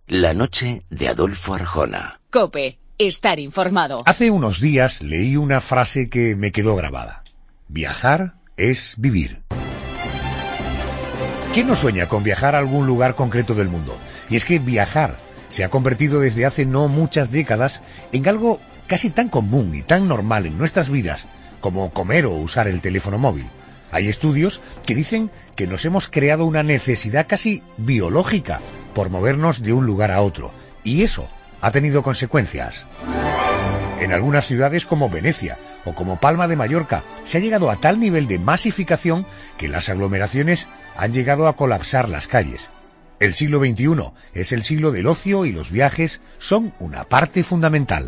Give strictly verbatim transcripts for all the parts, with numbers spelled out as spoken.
La noche de Adolfo Arjona. COPE. Estar informado. Hace unos días leí una frase que me quedó grabada. Viajar es vivir. ¿Quién no sueña con viajar a algún lugar concreto del mundo? Y es que viajar se ha convertido desde hace no muchas décadas en algo casi tan común y tan normal en nuestras vidas como comer o usar el teléfono móvil. Hay estudios que dicen que nos hemos creado una necesidad casi biológica por movernos de un lugar a otro, y eso ha tenido consecuencias. En algunas ciudades como Venecia o como Palma de Mallorca se ha llegado a tal nivel de masificación que las aglomeraciones han llegado a colapsar las calles. El siglo veintiuno es el siglo del ocio y los viajes son una parte fundamental.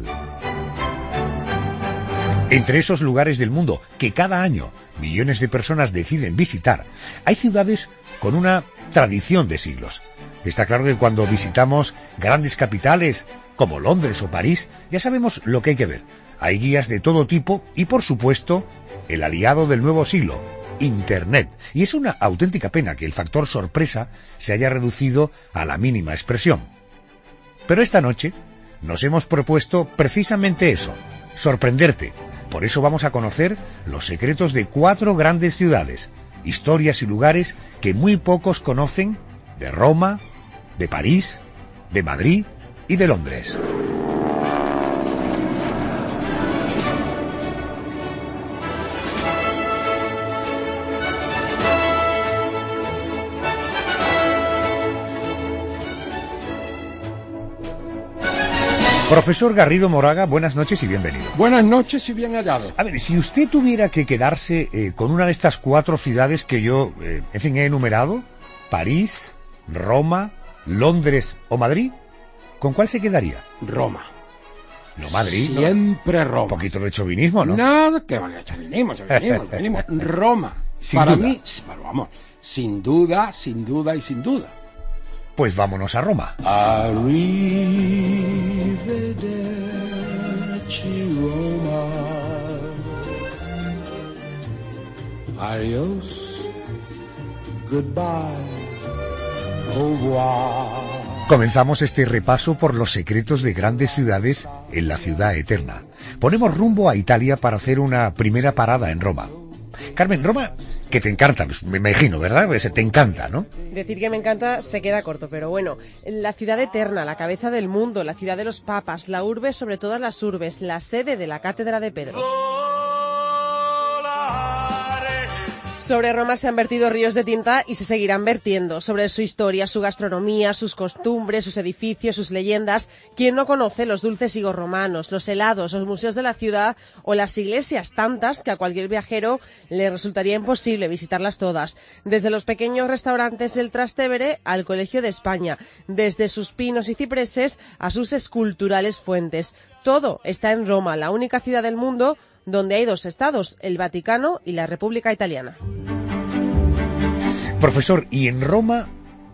Entre esos lugares del mundo que cada año millones de personas deciden visitar, hay ciudades con una tradición de siglos. Está claro que cuando visitamos grandes capitales como Londres o París, ya sabemos lo que hay que ver. Hay guías de todo tipo y, por supuesto, el aliado del nuevo siglo, Internet. Y es una auténtica pena que el factor sorpresa se haya reducido a la mínima expresión. Pero esta noche nos hemos propuesto precisamente eso, sorprenderte. Por eso vamos a conocer los secretos de cuatro grandes ciudades, historias y lugares que muy pocos conocen, de Roma, de París, de Madrid y de Londres. Profesor Garrido Moraga, buenas noches y bienvenido. Buenas noches y bien hallado. A ver, si usted tuviera que quedarse eh, con una de estas cuatro ciudades que yo, eh, en fin, he enumerado, París, Roma, Londres o Madrid, ¿con cuál se quedaría? Roma. No, Madrid. Siempre ¿no? Roma. Un poquito de chauvinismo, ¿no? Nada, que vaya, chauvinismo, chauvinismo, chauvinismo. Roma. Sin Para duda. mí, pero vamos, sin duda, sin duda y sin duda. Pues vámonos a Roma. Arrivederci Roma. Adios. Goodbye. Au revoir. Comenzamos este repaso por los secretos de grandes ciudades en la ciudad eterna. Ponemos rumbo a Italia para hacer una primera parada en Roma. Carmen, Roma, que te encanta, me imagino, ¿verdad? Te encanta, ¿no? Decir que me encanta se queda corto, pero bueno, la ciudad eterna, la cabeza del mundo, la ciudad de los papas, la urbe sobre todas las urbes, la sede de la cátedra de Pedro. Sobre Roma se han vertido ríos de tinta y se seguirán vertiendo. Sobre su historia, su gastronomía, sus costumbres, sus edificios, sus leyendas. ¿Quién no conoce los dulces higos romanos, los helados, los museos de la ciudad o las iglesias, tantas que a cualquier viajero le resultaría imposible visitarlas todas? Desde los pequeños restaurantes del Trastevere al Colegio de España, desde sus pinos y cipreses a sus esculturales fuentes. Todo está en Roma, la única ciudad del mundo donde hay dos estados, el Vaticano y la República Italiana. Profesor, y en Roma,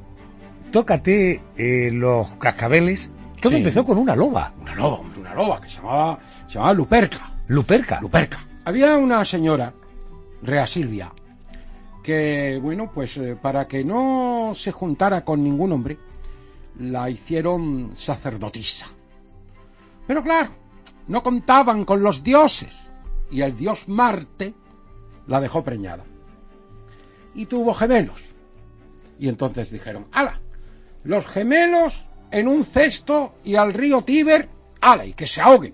tócate eh, los cascabeles. Todo Sí. empezó con una loba. Una loba, hombre, una loba que se llamaba, se llamaba Luperca. Luperca. Luperca. Había una señora, Rea Silvia, que, bueno, pues eh, para que no se juntara con ningún hombre, la hicieron sacerdotisa. Pero claro, no contaban con los dioses, y el dios Marte la dejó preñada. Y tuvo gemelos. Y entonces dijeron, ¡hala! Los gemelos en un cesto y al río Tíber, ¡hala! Y que se ahoguen.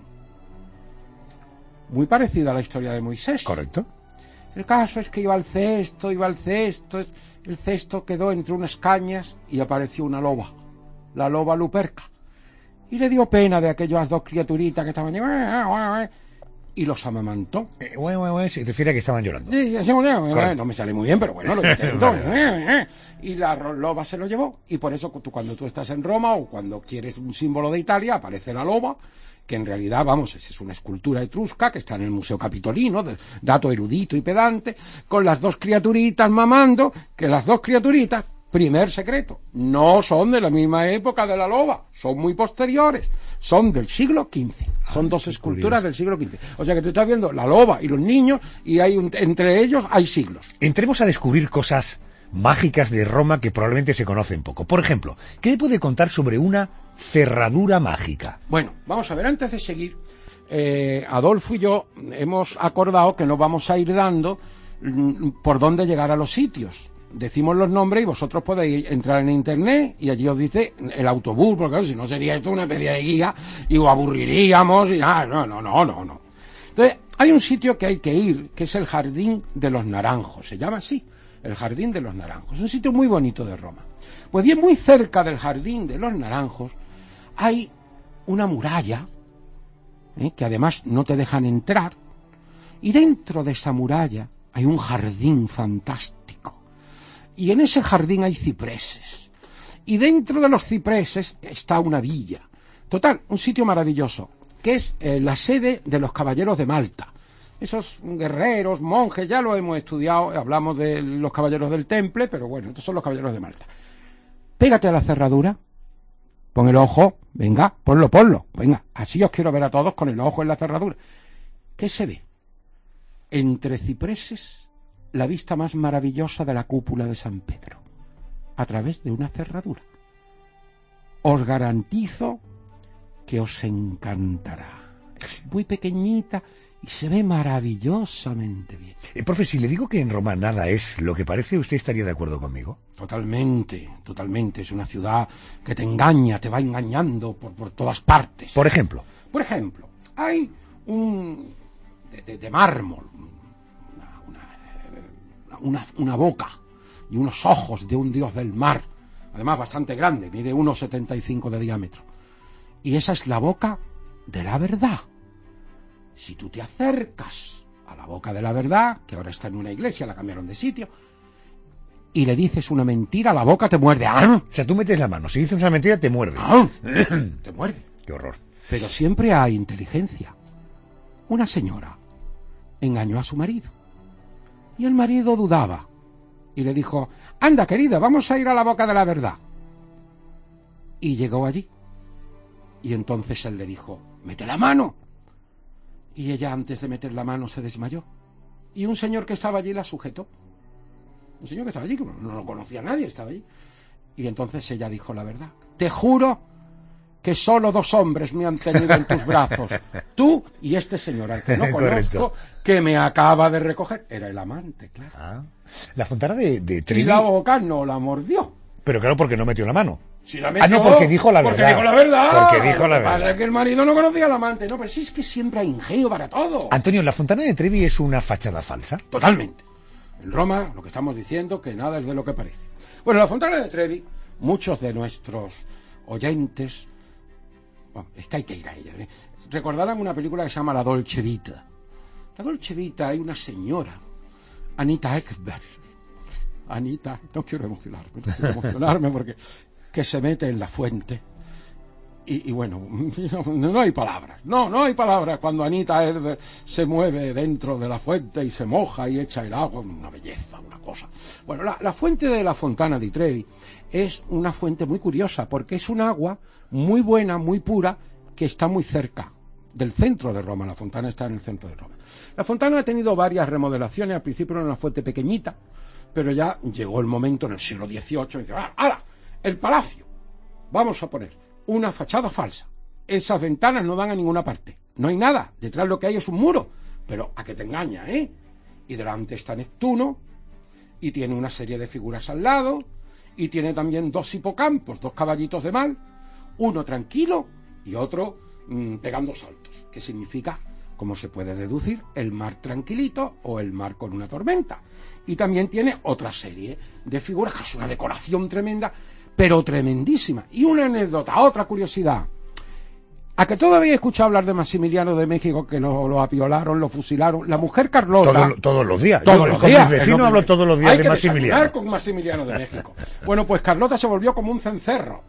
Muy parecida a la historia de Moisés. Correcto. El caso es que iba al cesto, iba al cesto, el cesto quedó entre unas cañas y apareció una loba, la loba Luperca. Y le dio pena de aquellas dos criaturitas que estaban allí, y los amamantó. Eh, bueno, bueno, bueno, se refiere a que estaban llorando. Sí, sí, sí, bueno, no me sale muy bien, pero bueno, lo intento. Vale. Y la ro- loba se lo llevó, y por eso tú, cuando tú estás en Roma o cuando quieres un símbolo de Italia, aparece la loba, que en realidad, vamos, es una escultura etrusca que está en el Museo Capitolino, de dato erudito y pedante, con las dos criaturitas mamando, que las dos criaturitas, primer secreto, no son de la misma época de la loba, son muy posteriores, son del siglo quince, son Ah, dos qué esculturas curioso. del siglo quince. O sea que tú estás viendo la loba y los niños, y hay un, entre ellos hay siglos. Entremos a descubrir cosas mágicas de Roma que probablemente se conocen poco. Por ejemplo, ¿qué me puede contar sobre una cerradura mágica? Bueno, vamos a ver, antes de seguir, eh, Adolfo y yo hemos acordado que nos vamos a ir dando mm, por dónde llegar a los sitios. Decimos los nombres y vosotros podéis entrar en internet y allí os dice el autobús, porque claro, si no sería esto una especie de guía y os aburriríamos y nada, no, no, no, no, no. Entonces, hay un sitio que hay que ir, que es el Jardín de los Naranjos, se llama así, el Jardín de los Naranjos, es un sitio muy bonito de Roma. Pues bien, muy cerca del Jardín de los Naranjos hay una muralla, ¿eh? que además no te dejan entrar, y dentro de esa muralla hay un jardín fantástico. Y en ese jardín hay cipreses. Y dentro de los cipreses está una villa. Total, un sitio maravilloso, que es eh, la sede de los caballeros de Malta. Esos guerreros, monjes, ya lo hemos estudiado, hablamos de los caballeros del Temple, pero bueno, estos son los caballeros de Malta. Pégate a la cerradura, pon el ojo, venga, ponlo, ponlo, venga, así os quiero ver a todos con el ojo en la cerradura. ¿Qué se ve? Entre cipreses, la vista más maravillosa de la cúpula de San Pedro, a través de una cerradura. Os garantizo que os encantará. Es muy pequeñita y se ve maravillosamente bien. Eh, profe, si le digo que en Roma nada es lo que parece, ¿usted estaría de acuerdo conmigo? Totalmente, totalmente. Es una ciudad que te engaña, te va engañando por, por todas partes. Por ejemplo. Por ejemplo, hay un... de, de, de mármol, Una, una boca y unos ojos de un dios del mar, además bastante grande, mide uno setenta y cinco de diámetro. Y esa es la boca de la verdad. Si tú te acercas a la boca de la verdad, que ahora está en una iglesia, la cambiaron de sitio, y le dices una mentira, la boca te muerde. ¡Ah! O sea, tú metes la mano, si dices una mentira te muerde. ¡Ah! Te muerde. Qué horror. Pero siempre hay inteligencia. Una señora engañó a su marido. Y el marido dudaba. Y le dijo, anda, querida, vamos a ir a la boca de la verdad. Y llegó allí. Y entonces él le dijo, mete la mano. Y ella, antes de meter la mano, se desmayó. Y un señor que estaba allí la sujetó. Un señor que estaba allí, que no lo conocía nadie, estaba allí. Y entonces ella dijo la verdad. Te juro que solo dos hombres me han tenido en tus brazos, tú y este señor al que no conozco, que me acaba de recoger. Era el amante, claro. Ah, la fontana de, de Trevi... Y la boca no la mordió. Pero claro, porque no metió la mano. Si la metió, ah, no, porque dijo la verdad. Porque dijo la verdad. Porque dijo la verdad. Para que el marido no conocía al amante. No, pero sí es que siempre hay ingenio para todo. Antonio, ¿la fontana de Trevi es una fachada falsa? Totalmente. En Roma, lo que estamos diciendo, que nada es de lo que parece. Bueno, la fontana de Trevi, muchos de nuestros oyentes... Bueno, es que hay que ir a ella, ¿eh? Recordarán una película que se llama La Dolce Vita. La Dolce Vita hay una señora, Anita Ekberg. Anita, no quiero emocionarme, no quiero emocionarme porque que se mete en la fuente. Y, y bueno, no, no hay palabras, no, no hay palabras cuando Anita Ekberg se mueve dentro de la fuente y se moja y echa el agua, una belleza, una cosa. Bueno, la, la fuente de la Fontana di Trevi es una fuente muy curiosa porque es un agua muy buena, muy pura, que está muy cerca del centro de Roma. La fontana está en el centro de Roma. La fontana ha tenido varias remodelaciones. Al principio era una fuente pequeñita, pero ya llegó el momento en el siglo dieciocho y dice, ¡ah, hala! El palacio. Vamos a poner una fachada falsa. Esas ventanas no dan a ninguna parte. No hay nada. Detrás lo que hay es un muro. Pero a que te engaña, ¿eh? Y delante está Neptuno, y tiene una serie de figuras al lado, y tiene también dos hipocampos, dos caballitos de mar, uno tranquilo y otro mmm, pegando saltos, que significa, como se puede deducir, el mar tranquilito o el mar con una tormenta. Y también tiene otra serie de figuras, que es una decoración tremenda, pero tremendísima. Y una anécdota, otra curiosidad. ¿A que todavía he escuchado hablar de Maximiliano de México, que lo, lo apiolaron, lo fusilaron? La mujer Carlota... Todo, todos los días. Todos Yo, los con días. mi vecino hablo todos los días Hay de que Maximiliano. con Maximiliano de México. Bueno, pues Carlota se volvió como un cencerro.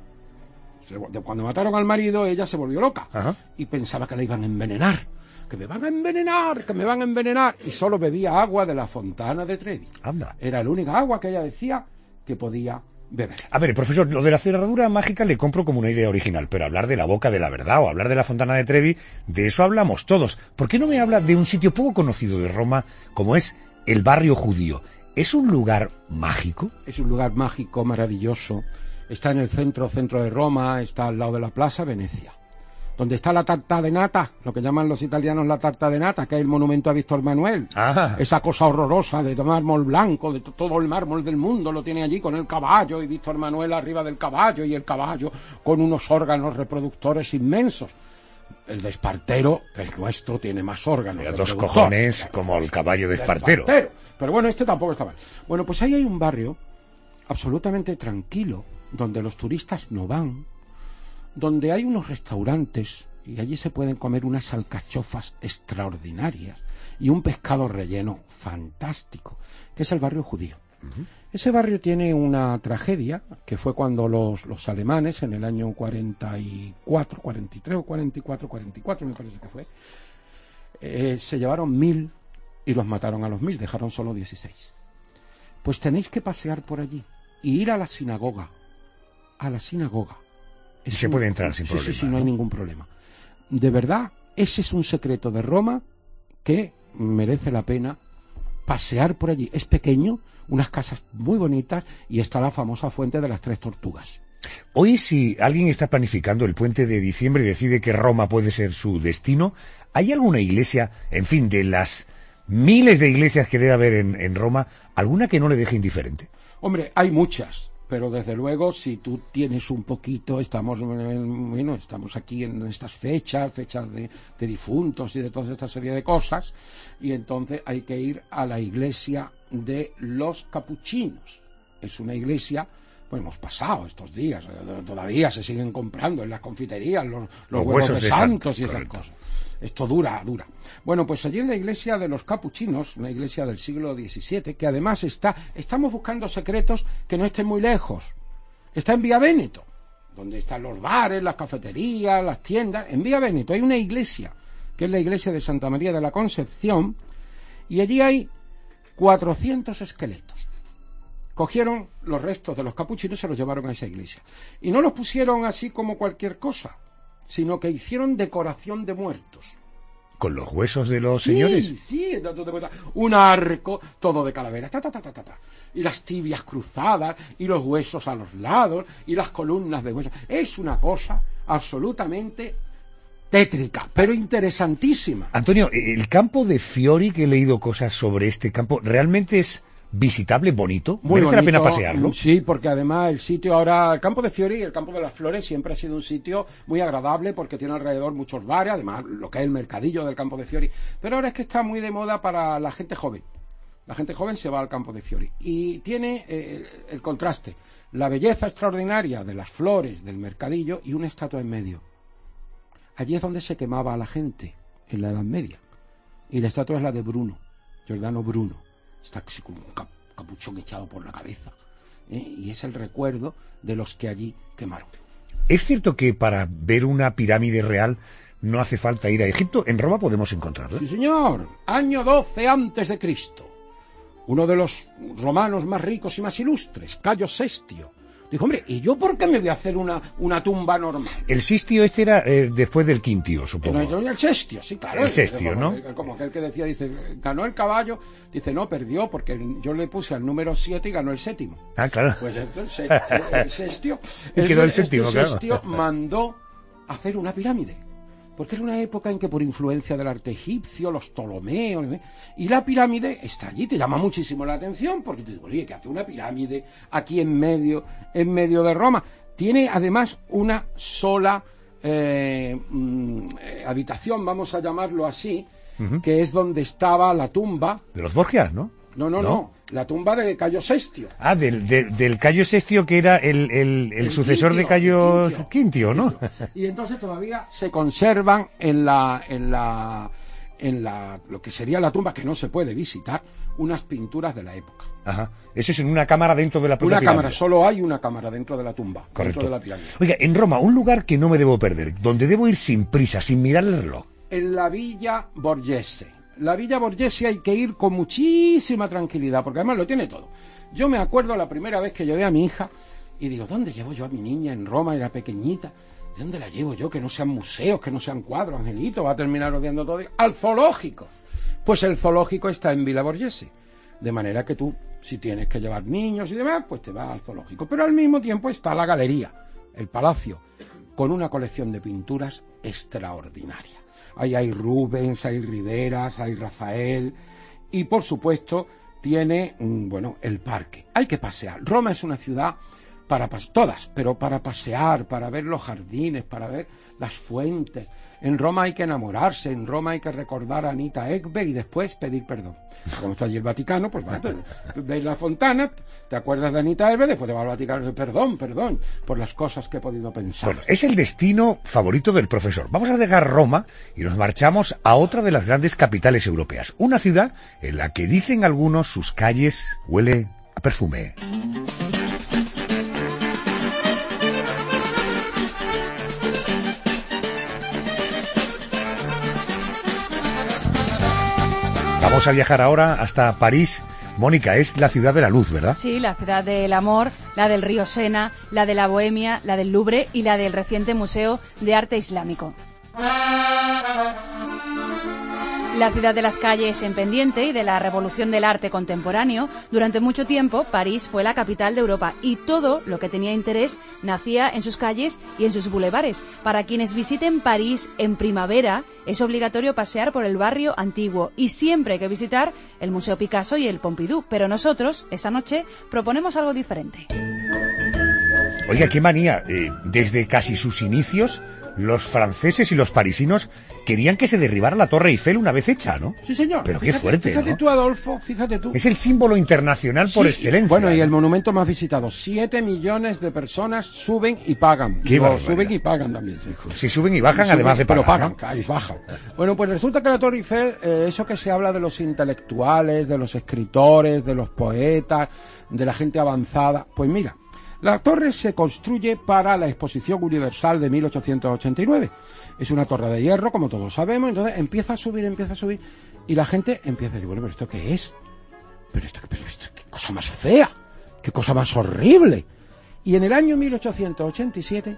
Cuando mataron al marido, ella se volvió loca. Ajá. Y pensaba que la iban a envenenar. Que me van a envenenar, que me van a envenenar. Y solo bebía agua de la fontana de Trevi. Anda. Era la única agua que ella decía que podía beber. A ver, profesor, lo de la cerradura mágica le compro como una idea original, pero hablar de la boca de la verdad o hablar de la fontana de Trevi, de eso hablamos todos. ¿Por qué no me habla de un sitio poco conocido de Roma como es el barrio judío? ¿Es un lugar mágico? Es un lugar mágico, maravilloso. Está en el centro, centro de Roma, está al lado de la Plaza Venecia. Donde está la tarta de nata, lo que llaman los italianos la tarta de nata, que es el monumento a Víctor Manuel. Ah. Esa cosa horrorosa de mármol blanco, de todo el mármol del mundo, lo tiene allí con el caballo y Víctor Manuel arriba del caballo y el caballo con unos órganos reproductores inmensos. El de Espartero, que es nuestro, tiene más órganos. Los dos cojones como el caballo de Espartero. Espartero. Pero bueno, este tampoco está mal. Bueno, pues ahí hay un barrio absolutamente tranquilo, donde los turistas no van, donde hay unos restaurantes y allí se pueden comer unas alcachofas extraordinarias y un pescado relleno fantástico, que es el barrio judío. Uh-huh. Ese barrio tiene una tragedia, que fue cuando los, los alemanes, en el año cuarenta y cuatro, cuarenta y tres o cuarenta y cuatro, cuarenta y cuatro me parece que fue, eh, se llevaron mil y los mataron a los mil, dejaron solo dieciséis. Pues tenéis que pasear por allí y ir a la sinagoga, a la sinagoga. Y se un... puede entrar sin sí, problema. Sí, sí, no, ¿no? hay ningún problema. De verdad, ese es un secreto de Roma que merece la pena pasear por allí. Es pequeño, unas casas muy bonitas y está la famosa fuente de las tres tortugas. Hoy, si alguien está planificando el puente de diciembre y decide que Roma puede ser su destino, ¿hay alguna iglesia, en fin, de las miles de iglesias que debe haber en, en Roma, alguna que no le deje indiferente? Hombre, hay muchas. Pero desde luego, si tú tienes un poquito, estamos bueno, estamos aquí en estas fechas, fechas de, de difuntos y de toda esta serie de cosas, y entonces hay que ir a la iglesia de los capuchinos. Es una iglesia, pues hemos pasado estos días, todavía se siguen comprando en las confiterías los, los, los huevos de, de santos santo, y esas correcto. Cosas. Esto dura, dura. Bueno, pues allí en la iglesia de los capuchinos, una iglesia del siglo diecisiete, que además está, estamos buscando secretos que no estén muy lejos. Está en Vía Véneto, donde están los bares, las cafeterías, las tiendas. En Vía Véneto hay una iglesia, que es la iglesia de Santa María de la Concepción, y allí hay cuatrocientos esqueletos. Cogieron los restos de los capuchinos y se los llevaron a esa iglesia. Y no los pusieron así como cualquier cosa, sino que hicieron decoración de muertos. ¿Con los huesos de los sí, señores? Sí, sí, un arco, todo de calavera, ta, ta, ta, ta, ta, y las tibias cruzadas, y los huesos a los lados, y las columnas de huesos. Es una cosa absolutamente tétrica, pero interesantísima. Antonio, el campo de Fiori, que he leído cosas sobre este campo, ¿realmente es visitable, bonito? Muy ¿Merece bonito, la pena pasearlo? Sí, porque además el sitio ahora, el campo de Fiori y el campo de las Flores siempre ha sido un sitio muy agradable porque tiene alrededor muchos bares, además lo que es el mercadillo del campo de Fiori, pero ahora es que está muy de moda para la gente joven. La gente joven se va al campo de Fiori y tiene eh, el, el contraste, la belleza extraordinaria de las flores del mercadillo y una estatua en medio. Allí es donde se quemaba a la gente en la Edad Media y la estatua es la de Bruno, Giordano Bruno. Está así como un capuchón echado por la cabeza, ¿eh? Y es el recuerdo de los que allí quemaron. ¿Es cierto que para ver una pirámide real no hace falta ir a Egipto? ¿En Roma podemos encontrarla? Sí, señor. Año doce antes de Cristo. Uno de los romanos más ricos y más ilustres, Cayo Sestio, dijo, hombre, ¿y yo por qué me voy a hacer una, una tumba normal? El Sistio este era eh, después del Quintio, supongo. No, el Sestio, sí, claro. El Sestio, como, ¿no? Como aquel que decía, dice, ganó el caballo, dice, no, perdió, porque yo le puse al número siete y ganó el séptimo. Ah, claro. Pues entonces, el, el Sestio, y quedó el séptimo, este claro. Sestio mandó hacer una pirámide. Porque era una época en que por influencia del arte egipcio, los Ptolomeos, y la pirámide está allí, te llama muchísimo la atención, porque te digo, oye, que hace una pirámide aquí en medio, en medio de Roma. Tiene además una sola eh, mm, habitación, vamos a llamarlo así, uh-huh. que es donde estaba la tumba. De los Borgias, ¿no? No, no, no, no, la tumba de Cayo Sestio. Ah, del, del, del Cayo Sestio, que era el, el, el, el sucesor Quintio, de Cayo Quintio, Quintio, ¿no? Quintio. Y entonces todavía se conservan en la, en la, en la, lo que sería la tumba, que no se puede visitar, unas pinturas de la época. Ajá. Eso es en una cámara dentro de la propia Una pirámide. cámara, solo hay una cámara dentro de la tumba. Correcto. Dentro de la pirámide. Oiga, en Roma, un lugar que no me debo perder, donde debo ir sin prisa, sin mirar el reloj. En la Villa Borghese. La Villa Borghese hay que ir con muchísima tranquilidad, porque además lo tiene todo. Yo me acuerdo la primera vez que llevé a mi hija y digo, ¿dónde llevo yo a mi niña en Roma? Era pequeñita. ¿De dónde la llevo yo? Que no sean museos, que no sean cuadros, Angelito, va a terminar odiando todo. Al zoológico. Pues el zoológico está en Villa Borghese. De manera que tú, si tienes que llevar niños y demás, pues te vas al zoológico. Pero al mismo tiempo está la galería, el palacio, con una colección de pinturas extraordinaria. Ahí hay Rubens, hay Riveras, hay Rafael y por supuesto tiene, bueno, el parque. Hay que pasear. Roma es una ciudad para pasear, todas, pero para pasear, para ver los jardines, para ver las fuentes. En Roma hay que enamorarse, en Roma hay que recordar a Anita Ekberg y después pedir perdón. Como está allí el Vaticano, pues vas, ves la fontana, te acuerdas de Anita Ekberg, después te vas al Vaticano y dices, perdón, perdón, por las cosas que he podido pensar. Bueno, es el destino favorito del profesor. Vamos a dejar Roma y nos marchamos a otra de las grandes capitales europeas. Una ciudad en la que dicen algunos sus calles huele a perfume. Vamos a viajar ahora hasta París. Mónica, es la ciudad de la luz, ¿verdad? Sí, la ciudad del amor, la del río Sena, la de la Bohemia, la del Louvre y la del reciente Museo de Arte Islámico. La ciudad de las calles en pendiente y de la revolución del arte contemporáneo, durante mucho tiempo París fue la capital de Europa y todo lo que tenía interés nacía en sus calles y en sus bulevares. Para quienes visiten París en primavera es obligatorio pasear por el barrio antiguo y siempre hay que visitar el Museo Picasso y el Pompidou, pero nosotros esta noche proponemos algo diferente. Oiga, qué manía, eh, desde casi sus inicios los franceses y los parisinos querían que se derribara la Torre Eiffel una vez hecha, ¿no? Sí, señor. Pero fíjate, qué fuerte, Fíjate ¿no? tú, Adolfo, fíjate tú. Es el símbolo internacional por Sí, excelencia. Bueno, y ¿no? el monumento más visitado. Siete millones de personas suben y pagan. Qué Digo, barbaridad. suben y pagan también. Sí. Si suben y bajan, Suben, además de pagar, pero pagan, ¿no? claro, y bajan. Bueno, pues resulta que la Torre Eiffel, eh, eso que se habla de los intelectuales, de los escritores, de los poetas, de la gente avanzada, pues mira, la torre se construye para la Exposición Universal de mil ochocientos ochenta y nueve. Es una torre de hierro, como todos sabemos, entonces empieza a subir, empieza a subir, y la gente empieza a decir, bueno, pero ¿esto qué es? Pero esto, pero esto qué cosa más fea, qué cosa más horrible. Y en el año mil ochocientos ochenta y siete,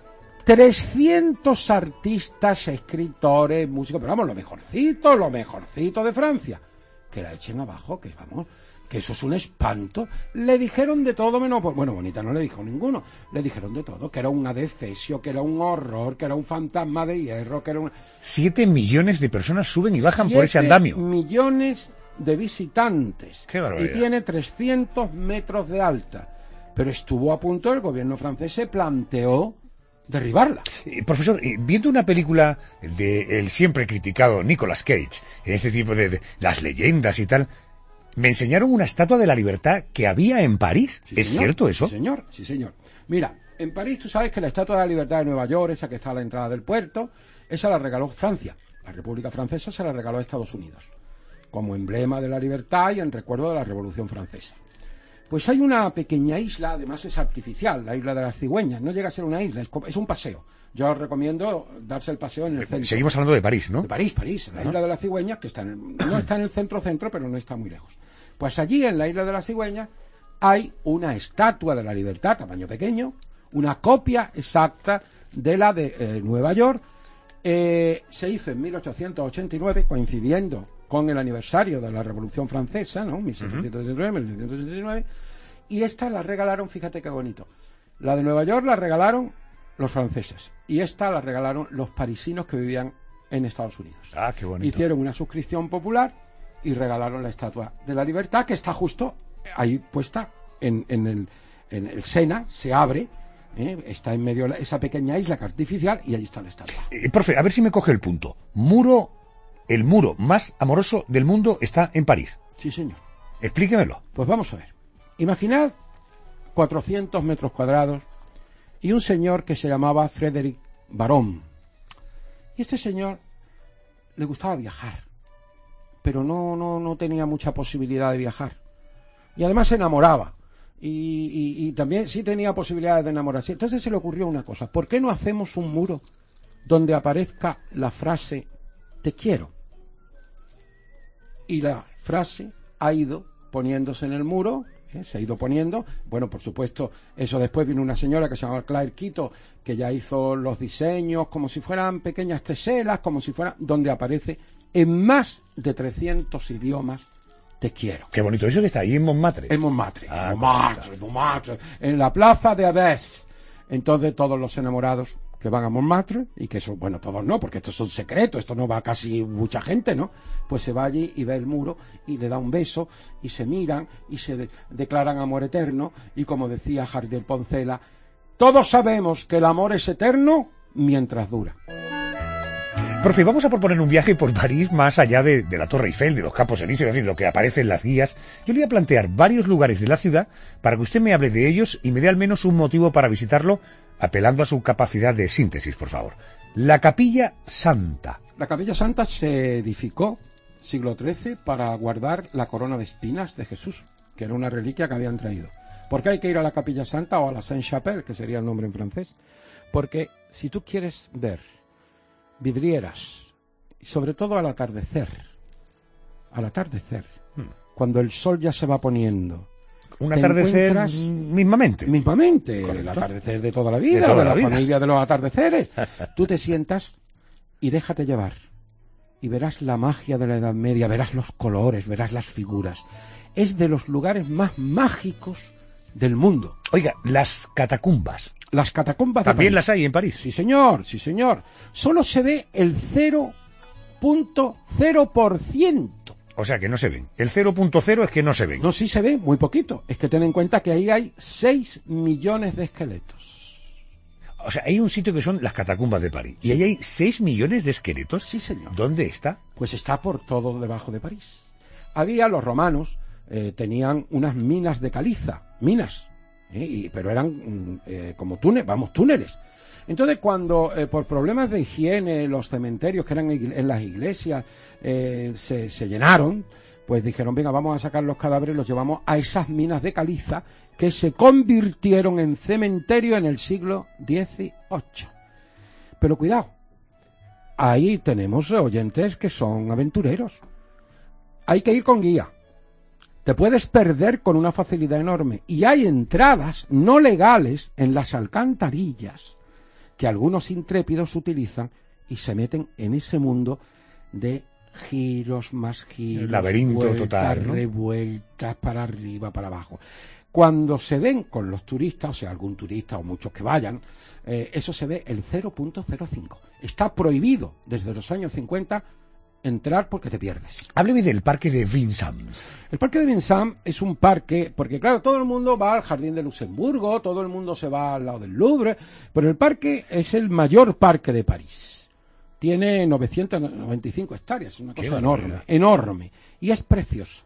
trescientos artistas, escritores, músicos, pero vamos, lo mejorcito, lo mejorcito de Francia, que la echen abajo, que vamos... que eso es un espanto, le dijeron de todo menos... Bueno, Bonita no le dijo ninguno, le dijeron de todo, que era un adefesio, que era un horror, que era un fantasma de hierro, que era un... Siete millones de personas suben y bajan por ese andamio. millones de visitantes. Qué barbaridad. Y tiene trescientos metros de alta. Pero estuvo a punto, el gobierno francés se planteó derribarla. Eh, profesor, eh, viendo una película de el siempre criticado Nicolas Cage, en este tipo de, de las leyendas y tal... Me enseñaron una estatua de la libertad que había en París. Sí, ¿Es señor. cierto eso? Sí, señor, sí, señor. Mira, en París tú sabes que la Estatua de la Libertad de Nueva York, esa que está a la entrada del puerto, esa la regaló Francia. La República Francesa se la regaló a Estados Unidos, como emblema de la libertad y en recuerdo de la Revolución Francesa. Pues hay una pequeña isla, además es artificial, la isla de las cigüeñas. No llega a ser una isla, es, es un paseo. Yo os recomiendo darse el paseo en el centro. Seguimos hablando de París, ¿no? De París, París, la Ajá. isla de las cigüeñas, que está en el- no está en el centro-centro, pero no está muy lejos. Pues allí, en la isla de las cigüeñas, hay una estatua de la libertad, tamaño pequeño, una copia exacta de la de eh, Nueva York. Eh, se hizo en mil ochocientos ochenta y nueve, coincidiendo con el aniversario de la Revolución Francesa, ¿no? mil setecientos ochenta y nueve, mil setecientos ochenta y nueve, y esta la regalaron, fíjate qué bonito. La de Nueva York la regalaron los franceses, y esta la regalaron los parisinos que vivían en Estados Unidos. Ah, qué bonito. Hicieron una suscripción popular y regalaron la Estatua de la Libertad, que está justo ahí puesta en, en, el, en el Sena, se abre, ¿eh? Está en medio de la- esa pequeña isla que es artificial y ahí está la estatua. Eh, profe, a ver si me coge el punto. Muro, el muro más amoroso del mundo está en París. Sí, señor. Explíquemelo. Pues vamos a ver. Imaginad cuatrocientos metros cuadrados y un señor que se llamaba Frédéric Baron. Y este señor le gustaba viajar, pero no, no, no tenía mucha posibilidad de viajar. Y además se enamoraba. Y, y, y también sí tenía posibilidades de enamorarse. Entonces se le ocurrió una cosa. ¿Por qué no hacemos un muro donde aparezca la frase te quiero? Y la frase ha ido poniéndose en el muro, ¿eh? Se ha ido poniendo. Bueno, por supuesto, eso después vino una señora que se llamaba Claire Quito, que ya hizo los diseños como si fueran pequeñas teselas, como si fueran, donde aparece en más de trescientos idiomas te quiero. Qué bonito eso que está ahí en Montmartre. En Montmartre, Ah, Montmartre, Montmartre, en la plaza de Abbés. Entonces todos los enamorados que van a Montmartre, y que son, bueno, todos no, porque esto es un secreto, esto no va casi mucha gente, ¿no? Pues se va allí y ve el muro y le da un beso y se miran y se de- declaran amor eterno, y como decía Jardiel Poncela, todos sabemos que el amor es eterno mientras dura. Profe, vamos a proponer un viaje por París más allá de, de la Torre Eiffel, de los Campos Elíseos, en fin, lo que aparece en las guías. Yo le voy a plantear varios lugares de la ciudad para que usted me hable de ellos y me dé al menos un motivo para visitarlo, apelando a su capacidad de síntesis, por favor. La Capilla Santa. La Capilla Santa se edificó siglo trece para guardar la corona de espinas de Jesús, que era una reliquia que habían traído. ¿Por qué hay que ir a la Capilla Santa o a la Sainte-Chapelle, que sería el nombre en francés? Porque si tú quieres ver vidrieras, y sobre todo al atardecer, al atardecer, Hmm. cuando el sol ya se va poniendo, Un te atardecer encuentras- mismamente. mismamente, Correcto. el atardecer de toda la vida, De de, toda la, la vida. familia de los atardeceres. Tú te sientas y déjate llevar, y verás la magia de la Edad Media, verás los colores, verás las figuras. Es de los lugares más mágicos del mundo. Oiga, las catacumbas. Las catacumbas de También París. las hay en París. Sí, señor, sí, señor. Solo se ve el cero punto cero por ciento. O sea que no se ven. El cero punto cero es que no se ven. No, sí se ve, muy poquito. Es que ten en cuenta que ahí hay seis millones de esqueletos. O sea, hay un sitio que son las catacumbas de París. Y ahí hay seis millones de esqueletos. Sí, señor. ¿Dónde está? Pues está por todo debajo de París. Había, los romanos eh, tenían unas minas de caliza, minas, ¿eh? y, pero eran mm, eh, como túneles, vamos, túneles. Entonces, cuando eh, por problemas de higiene los cementerios que eran igle- en las iglesias eh, se, se llenaron, pues dijeron, venga, vamos a sacar los cadáveres y los llevamos a esas minas de caliza que se convirtieron en cementerio en el siglo dieciocho. Pero cuidado, ahí tenemos oyentes que son aventureros. Hay que ir con guía. Te puedes perder con una facilidad enorme. Y hay entradas no legales en las alcantarillas que algunos intrépidos utilizan y se meten en ese mundo de giros más giros, El laberinto vueltas, total, ¿no? revueltas para arriba, para abajo. Cuando se ven con los turistas, o sea, algún turista o muchos que vayan, eh, eso se ve el cero punto cero cinco. Está prohibido desde los años cincuenta entrar porque te pierdes. Hábleme del parque de Vincennes. El parque de Vincennes es un parque, porque claro, todo el mundo va al Jardín de Luxemburgo, todo el mundo se va al lado del Louvre, pero el parque es el mayor parque de París. Tiene novecientas noventa y cinco hectáreas, una Qué cosa enorme, barbaridad. enorme, y es precioso.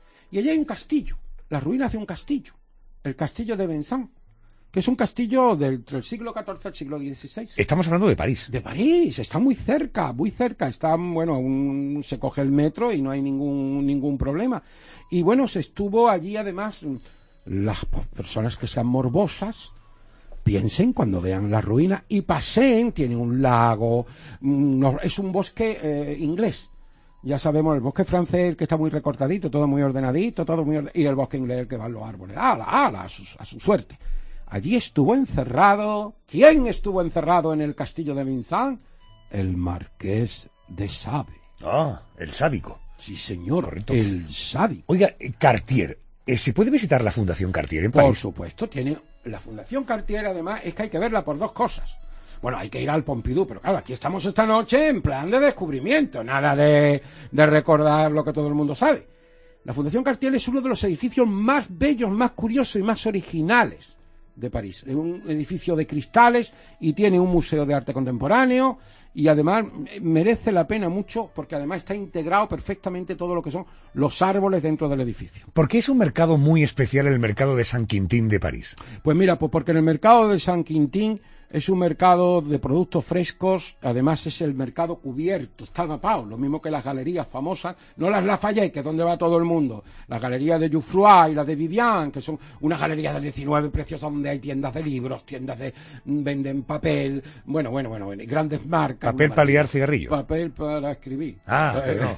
Y allí hay un castillo, las ruinas de un castillo, el castillo de Vincennes, que es un castillo del, entre el siglo catorce al siglo dieciséis. Estamos hablando de París. De París, está muy cerca, muy cerca. Está, bueno, un- se coge el metro y no hay ningún ningún problema. Y bueno, se estuvo allí además, las po- personas que sean morbosas, piensen cuando vean la ruina y paseen, tiene un lago, mm, no- es un bosque eh, inglés. Ya sabemos, el bosque francés que está muy recortadito, todo muy ordenadito, todo muy orde- y el bosque inglés el que van los árboles. ¡Hala, hala! A su, a su suerte. Allí estuvo encerrado. ¿Quién estuvo encerrado en el castillo de Vincennes? El marqués de Sade. Ah, el sádico. Sí, señor, Correcto. el sádico. Oiga, eh, Cartier. Eh, ¿Se puede visitar la Fundación Cartier en Por París? supuesto, tiene la Fundación Cartier, además, es que hay que verla por dos cosas. Bueno, hay que ir al Pompidou, pero claro, aquí estamos esta noche en plan de descubrimiento, nada de, de recordar lo que todo el mundo sabe. La Fundación Cartier es uno de los edificios más bellos, más curiosos y más originales de París. Es un edificio de cristales y tiene un museo de arte contemporáneo y además eh, merece la pena mucho porque además está integrado perfectamente todo lo que son los árboles dentro del edificio. Porque es un mercado muy especial el mercado de San Quintín de París. Pues mira, pues porque en el mercado de San Quintín es un mercado de productos frescos, además es el mercado cubierto, está tapado, lo mismo que las galerías famosas, no las Lafayette, que es donde va todo el mundo, las galerías de Jouffroy y las de Vivian, que son unas galerías del diecinueve preciosas donde hay tiendas de libros, tiendas de venden papel, bueno, bueno, bueno, bueno, y grandes marcas. Papel una para liar maravilla. cigarrillos. Papel para escribir. Ah, perdón.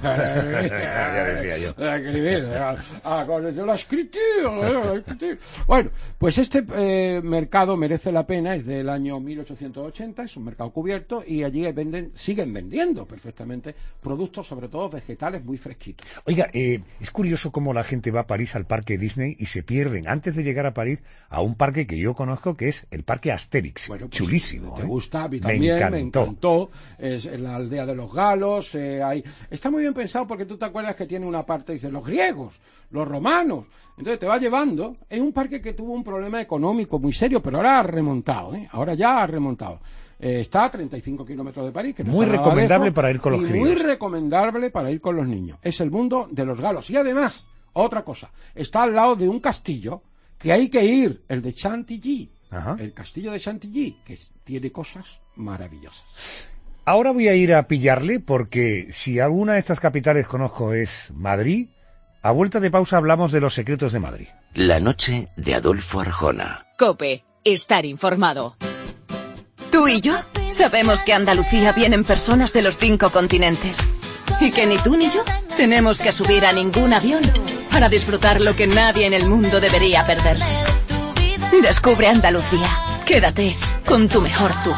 Ya decía yo. Para escribir. Ah, con la escritura, la escritura. Bueno, pues este eh, mercado merece la pena, es del año mil ochocientos ochenta, es un mercado cubierto y allí venden, siguen vendiendo perfectamente productos, sobre todo vegetales, muy fresquitos. Oiga, eh, es curioso cómo la gente va a París al parque Disney y se pierden, antes de llegar a París, a un parque que yo conozco que es el parque Asterix. Bueno, pues, chulísimo. ¿Te ¿eh? gusta? A mí me también, encantó. me encantó. Es en la aldea de los galos. Eh, hay... Está muy bien pensado porque tú te acuerdas que tiene una parte, dice, los griegos, los romanos. Entonces te va llevando. Es un parque que tuvo un problema económico muy serio, pero ahora ha remontado, ¿eh? Ahora ya ha remontado. Eh, está a treinta y cinco kilómetros de París. Que no muy recomendable lejos, para ir con los críos. Muy recomendable para ir con los niños. Es el mundo de los galos. Y además, otra cosa, está al lado de un castillo que hay que ir, el de Chantilly. Ajá. El castillo de Chantilly, que tiene cosas maravillosas. Ahora voy a ir a pillarle porque si alguna de estas capitales conozco es Madrid, a vuelta de pausa hablamos de los secretos de Madrid. La noche de Adolfo Arjona. COPE, estar informado. Tú y yo sabemos que a Andalucía vienen personas de los cinco continentes y que ni tú ni yo tenemos que subir a ningún avión para disfrutar lo que nadie en el mundo debería perderse. Descubre Andalucía. Quédate con tu mejor tú.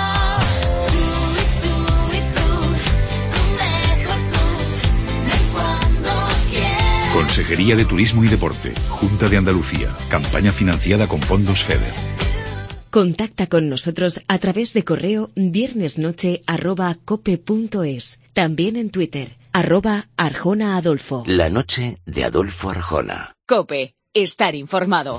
Consejería de Turismo y Deporte, Junta de Andalucía, campaña financiada con fondos FEDER. Contacta con nosotros a través de correo viernesnoche arroba cope punto es. También en Twitter, arroba Arjona Adolfo. La noche de Adolfo Arjona. COPE, estar informado.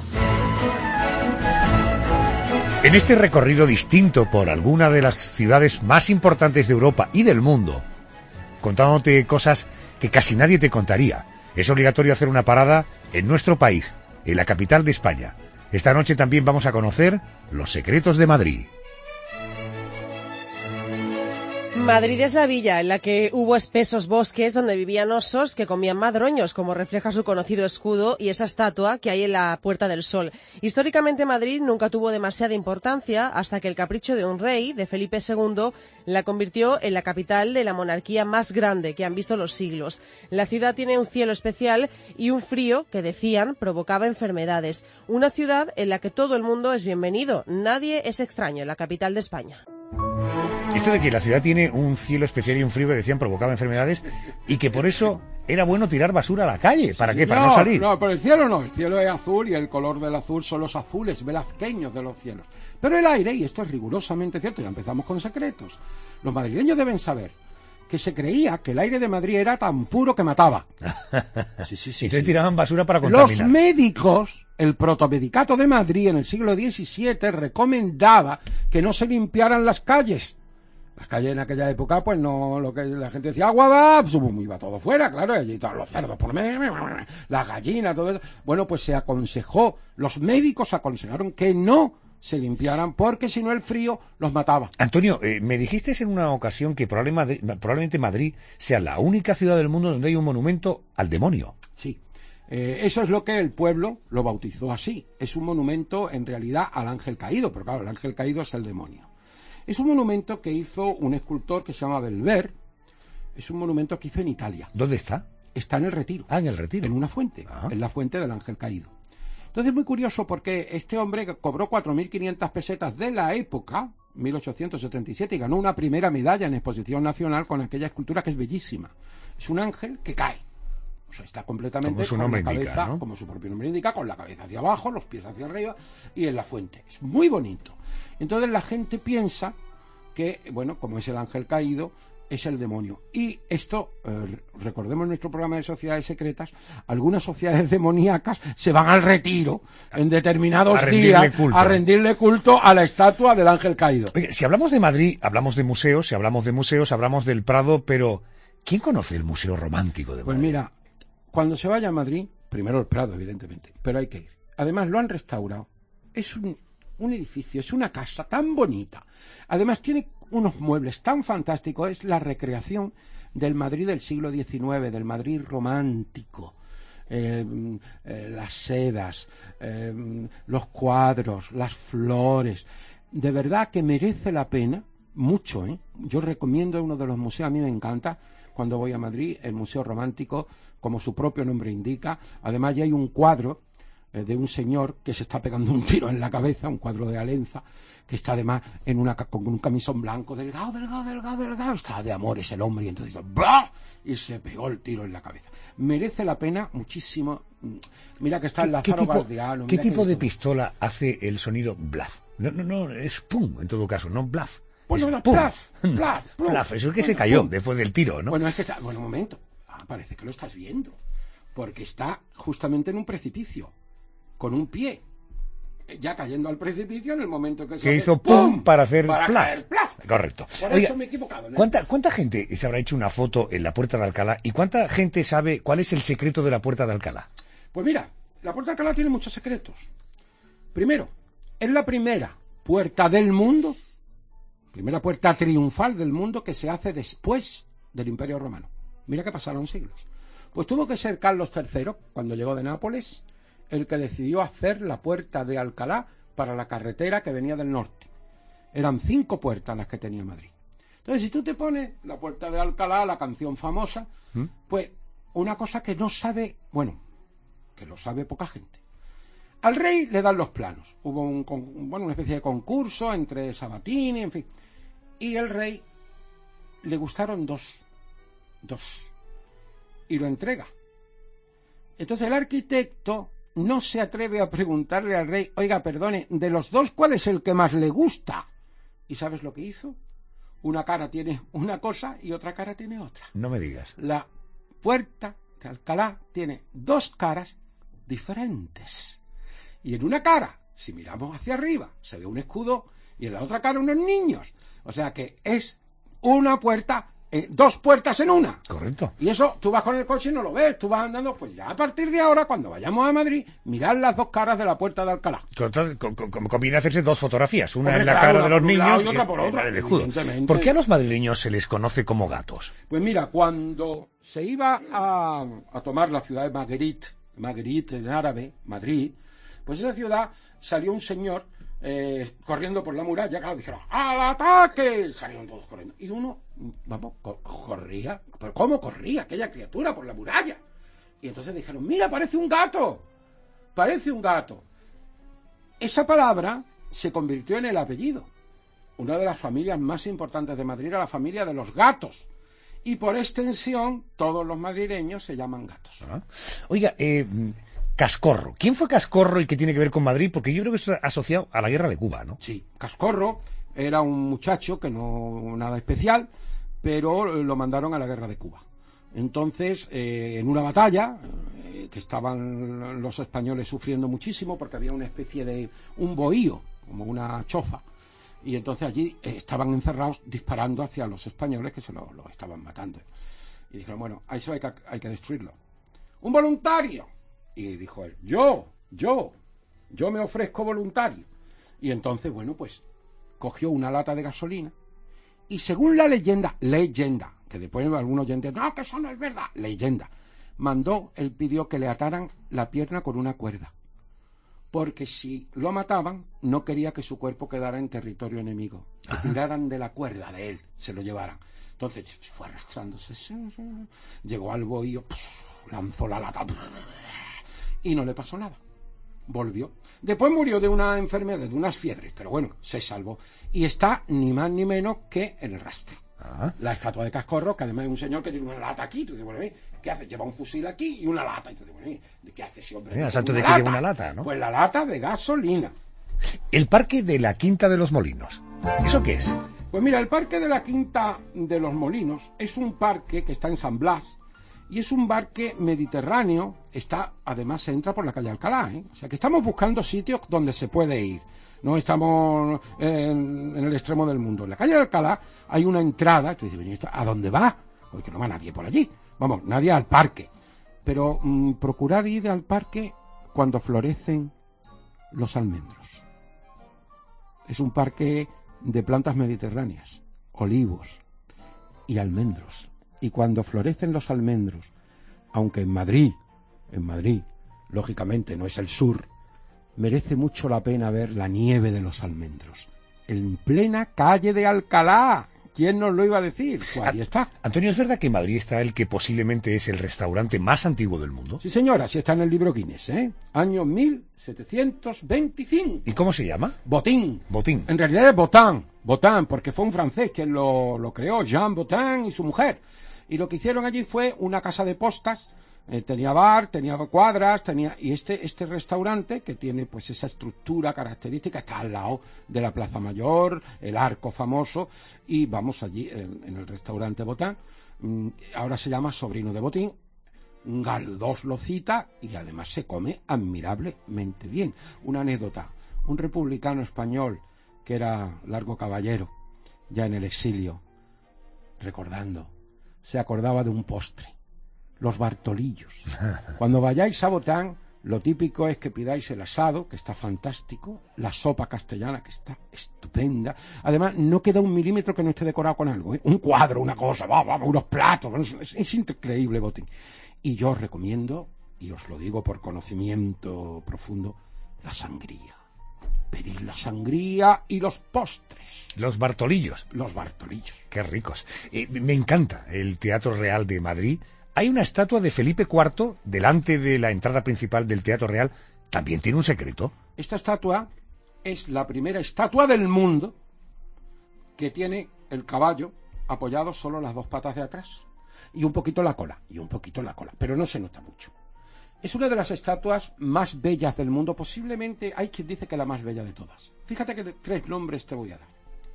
En este recorrido distinto por alguna de las ciudades más importantes de Europa y del mundo, contándote cosas que casi nadie te contaría, es obligatorio hacer una parada en nuestro país, en la capital de España. Esta noche también vamos a conocer los secretos de Madrid. Madrid es la villa en la que hubo espesos bosques donde vivían osos que comían madroños, como refleja su conocido escudo y esa estatua que hay en la Puerta del Sol. Históricamente Madrid nunca tuvo demasiada importancia hasta que el capricho de un rey, de Felipe segundo, la convirtió en la capital de la monarquía más grande que han visto los siglos. La ciudad tiene un cielo especial y un frío que, decían, provocaba enfermedades. Una ciudad en la que todo el mundo es bienvenido. Nadie es extraño en la capital de España. Esto de que la ciudad tiene un cielo especial y un frío que decían provocaba enfermedades y que por eso era bueno tirar basura a la calle. ¿Para qué? Para no, no salir. No, pero el cielo no. El cielo es azul y el color del azul son los azules velazqueños de los cielos. Pero el aire, y esto es rigurosamente cierto, ya empezamos con secretos, los madrileños deben saber que se creía que el aire de Madrid era tan puro que mataba. Sí, sí, sí. Entonces sí. Tiraban basura para contaminar. Los médicos, el protomedicato de Madrid en el siglo diecisiete recomendaba que no se limpiaran las calles. Las calles en aquella época, pues no, lo que la gente decía, agua va, pues, iba todo fuera, claro, y allí todos los cerdos por medio, las gallinas, todo eso. Bueno, pues se aconsejó, los médicos aconsejaron que no se limpiaran, porque si no el frío los mataba. Antonio, eh, me dijiste en una ocasión que probablemente Madrid, probablemente Madrid sea la única ciudad del mundo donde hay un monumento al demonio. Sí. Eh, eso es lo que el pueblo lo bautizó así. Es un monumento, en realidad, al ángel caído, pero claro, el ángel caído es el demonio. Es un monumento que hizo un escultor que se llama Belver. Es un monumento que hizo en Italia. ¿Dónde está? Está en el Retiro. Ah, en el Retiro. En una fuente. Ah. En la fuente del ángel caído. Entonces es muy curioso porque este hombre cobró cuatro mil quinientas pesetas de la época, mil ochocientos setenta y siete, y ganó una primera medalla en exposición nacional con aquella escultura que es bellísima. Es un ángel que cae. O sea, está completamente como su con nombre la cabeza, indica, ¿no? Como su propio nombre indica, con la cabeza hacia abajo, los pies hacia arriba y en la fuente. Es muy bonito. Entonces la gente piensa que, bueno, como es el ángel caído, es el demonio. Y esto, eh, recordemos nuestro programa de sociedades secretas, algunas sociedades demoníacas se van al retiro en determinados a días culto. a rendirle culto a la estatua del ángel caído. Oye, si hablamos de Madrid, hablamos de museos, si hablamos de museos, hablamos del Prado, pero ¿quién conoce el Museo Romántico de Madrid? Pues mira, cuando se vaya a Madrid, primero el Prado, evidentemente, pero hay que ir. Además, lo han restaurado. Es un, un edificio, es una casa tan bonita. Además, tiene unos muebles tan fantásticos. Es la recreación del Madrid del siglo diecinueve, del Madrid romántico. Eh, eh, las sedas, eh, los cuadros, las flores. De verdad que merece la pena mucho, ¿eh? Yo recomiendo uno de los museos, a mí me encanta cuando voy a Madrid, el Museo Romántico, como su propio nombre indica. Además ya hay un cuadro eh, de un señor que se está pegando un tiro en la cabeza, un cuadro de Alenza, que está además en una, con un camisón blanco, delgado, delgado, delgado, delgado, está de amores el hombre, y entonces ¡bah! Y se pegó el tiro en la cabeza. Merece la pena muchísimo. Mira que está el Lázaro Bardiano. ¿Qué tipo de pistola hace el sonido blaf? No, no, no, es pum, en todo caso, no blaf. Bueno, es no, pum. plaf, plaf, plum. Plaf, eso es que Bueno, se cayó pum. después del tiro, ¿no? Bueno, es que está, bueno, un momento. Ah, parece que lo estás viendo. Porque está justamente en un precipicio, con un pie. Ya cayendo al precipicio en el momento que se que hace hizo pum para hacer para plaf. caer, plaf. Correcto. Por Oiga, eso me he equivocado, ¿no? ¿cuánta, ¿Cuánta gente se habrá hecho una foto en la Puerta de Alcalá y cuánta gente sabe cuál es el secreto de la Puerta de Alcalá? Pues mira, la Puerta de Alcalá tiene muchos secretos. Primero, es la primera puerta del mundo, primera puerta triunfal del mundo que se hace después del Imperio Romano. Mira que pasaron siglos. Pues tuvo que ser Carlos tercero, cuando llegó de Nápoles, el que decidió hacer la Puerta de Alcalá para la carretera que venía del norte. Eran cinco puertas las que tenía Madrid. Entonces, si tú te pones la Puerta de Alcalá, la canción famosa, ¿Mm? Pues una cosa que no sabe, bueno, que lo sabe poca gente. Al rey le dan los planos. Hubo un, bueno, una especie de concurso entre Sabatini, en fin. Y el rey le gustaron dos. Dos. Y lo entrega. Entonces el arquitecto no se atreve a preguntarle al rey, oiga, perdone, de los dos, ¿cuál es el que más le gusta? ¿Y sabes lo que hizo? Una cara tiene una cosa y otra cara tiene otra. No me digas. La Puerta de Alcalá tiene dos caras diferentes. Y en una cara, si miramos hacia arriba, se ve un escudo y en la otra cara unos niños. O sea que es una puerta, eh, dos puertas en una. Correcto. Y eso, tú vas con el coche y no lo ves, tú vas andando, pues ya a partir de ahora, cuando vayamos a Madrid, mirad las dos caras de la Puerta de Alcalá. Conviene hacerse dos fotografías, una Hombre, en la claro, cara una de los por un niños lado y otra por y otra, el escudo. evidentemente. ¿Por qué a los madrileños se les conoce como gatos? Pues mira, cuando se iba a, a tomar la ciudad de Magritte, Magritte en árabe, Madrid, pues esa ciudad salió un señor eh, corriendo por la muralla, claro, dijeron ¡al ataque! Salieron todos corriendo. Y uno, vamos, co corría. ¿Pero cómo corría aquella criatura por la muralla? Y entonces dijeron, mira, parece un gato. Parece un gato. Esa palabra se convirtió en el apellido. Una de las familias más importantes de Madrid era la familia de los gatos. Y por extensión, todos los madrileños se llaman gatos. Ah. Oiga, eh... Cascorro. ¿Quién fue Cascorro y qué tiene que ver con Madrid? Porque yo creo que está asociado a la guerra de Cuba, ¿no? Sí, Cascorro era un muchacho que no nada especial, pero lo mandaron a la guerra de Cuba. Entonces, eh, en una batalla, eh, que estaban los españoles sufriendo muchísimo porque había una especie de un bohío, como una chofa, y entonces allí eh, estaban encerrados disparando hacia los españoles que se los lo estaban matando. Y dijeron, bueno, a eso hay que, hay que destruirlo. ¡Un voluntario! Y dijo él, yo, yo, yo me ofrezco voluntario. Y entonces, bueno, pues cogió una lata de gasolina y según la leyenda, leyenda, que después algunos oyentes, no, que eso no es verdad, leyenda, mandó, él pidió que le ataran la pierna con una cuerda. Porque si lo mataban, no quería que su cuerpo quedara en territorio enemigo. Que Ajá. tiraran de la cuerda de él, se lo llevaran. Entonces, fue arrastrándose, llegó al bohío, lanzó la lata, y no le pasó nada. Volvió. Después murió de una enfermedad, de unas fiebres, pero bueno, se salvó. Y está ni más ni menos que en el rastro. Ah. La estatua de Cascorro, que además es un señor que tiene una lata aquí. Tú dices, bueno, ¿qué hace? Lleva un fusil aquí y una lata. Y tú dices, bueno, ¿de qué hace ese hombre? Mira, santo de que lleva una lata, ¿no? Pues la lata de gasolina. El Parque de la Quinta de los Molinos. ¿Eso qué es? Pues mira, el Parque de la Quinta de los Molinos es un parque que está en San Blas. Y es un parque mediterráneo, está, además se entra por la calle Alcalá, ¿eh? O sea que estamos buscando sitios donde se puede ir. No estamos en, en el extremo del mundo. En la calle Alcalá hay una entrada, tú dices, ¿a dónde va? Porque no va nadie por allí. Vamos, nadie al parque. Pero mmm, procurar ir al parque cuando florecen los almendros. Es un parque de plantas mediterráneas, olivos y almendros. Y cuando florecen los almendros, aunque en Madrid, en Madrid, lógicamente no es el sur, merece mucho la pena ver la nieve de los almendros. En plena calle de Alcalá, ¿Quién nos lo iba a decir? Pues ahí está. Antonio, ¿es verdad que en Madrid está el que posiblemente es el restaurante más antiguo del mundo? Sí, señora, sí está en el libro Guinness, ¿eh? Año mil setecientos veinticinco. ¿Y cómo se llama? Botín. Botín. En realidad es Botin, Botin, porque fue un francés quien lo, lo creó, Jean Botin y su mujer. Y lo que hicieron allí fue una casa de postas. Eh, tenía bar, tenía cuadras, tenía y este este restaurante que tiene pues esa estructura característica está al lado de la Plaza Mayor, el arco famoso, y vamos allí en, en el restaurante Botin. Mm, ahora se llama Sobrino de Botín. Galdós lo cita y además se come admirablemente bien. Una anécdota: un republicano español que era Largo Caballero, ya en el exilio, recordando, se acordaba de un postre. Los Bartolillos. Cuando vayáis a Botín, lo típico es que pidáis el asado, que está fantástico, la sopa castellana, que está estupenda. Además, no queda un milímetro que no esté decorado con algo, ¿eh? Un cuadro, una cosa, va, va, unos platos. Es, es increíble Botín. Y yo os recomiendo, y os lo digo por conocimiento profundo, la sangría. Pedid la sangría y los postres. Los Bartolillos. Los Bartolillos. Qué ricos. Eh, me encanta el Teatro Real de Madrid. Hay una estatua de Felipe cuarto delante de la entrada principal del Teatro Real. ¿También tiene un secreto? Esta estatua es la primera estatua del mundo que tiene el caballo apoyado solo las dos patas de atrás y un poquito la cola, y un poquito la cola, pero no se nota mucho. Es una de las estatuas más bellas del mundo, posiblemente hay quien dice que la más bella de todas. Fíjate que tres nombres te voy a dar: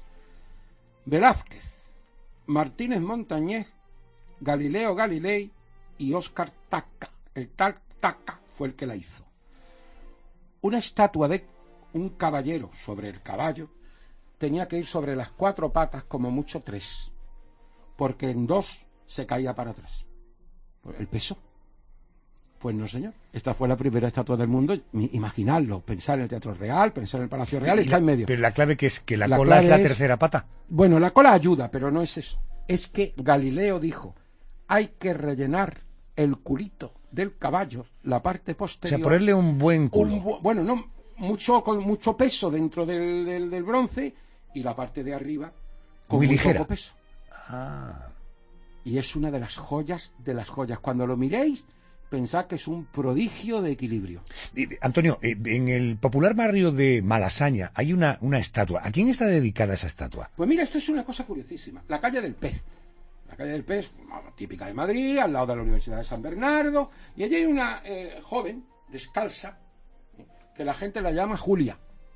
Velázquez, Martínez Montañés, Galileo Galilei y Oscar Tacca. El tal Tacca fue el que la hizo. Una estatua de un caballero sobre el caballo tenía que ir sobre las cuatro patas, como mucho tres, porque en dos se caía para atrás. El peso. Pues no, señor. Esta fue la primera estatua del mundo. Imaginadlo, pensar en el Teatro Real, pensar en el Palacio Real, está en medio. Pero la clave que es que la, la cola es la es... tercera pata. Bueno, la cola ayuda, pero no es eso. Es que Galileo dijo: hay que rellenar el culito del caballo, la parte posterior. O sea, ponerle un buen culo. Un bu bueno, no mucho, con mucho peso dentro del, del, del bronce, y la parte de arriba con muy, muy ligera. poco peso. Ah. Y es una de las joyas de las joyas. Cuando lo miréis, pensad que es un prodigio de equilibrio. Antonio, en el popular barrio de Malasaña hay una, una estatua. ¿A quién está dedicada esa estatua? Pues mira, esto es una cosa curiosísima. La calle del Pez. La calle del Pez, típica de Madrid, al lado de la Universidad de San Bernardo, y allí hay una eh, joven, descalza, que la gente la llama Julia.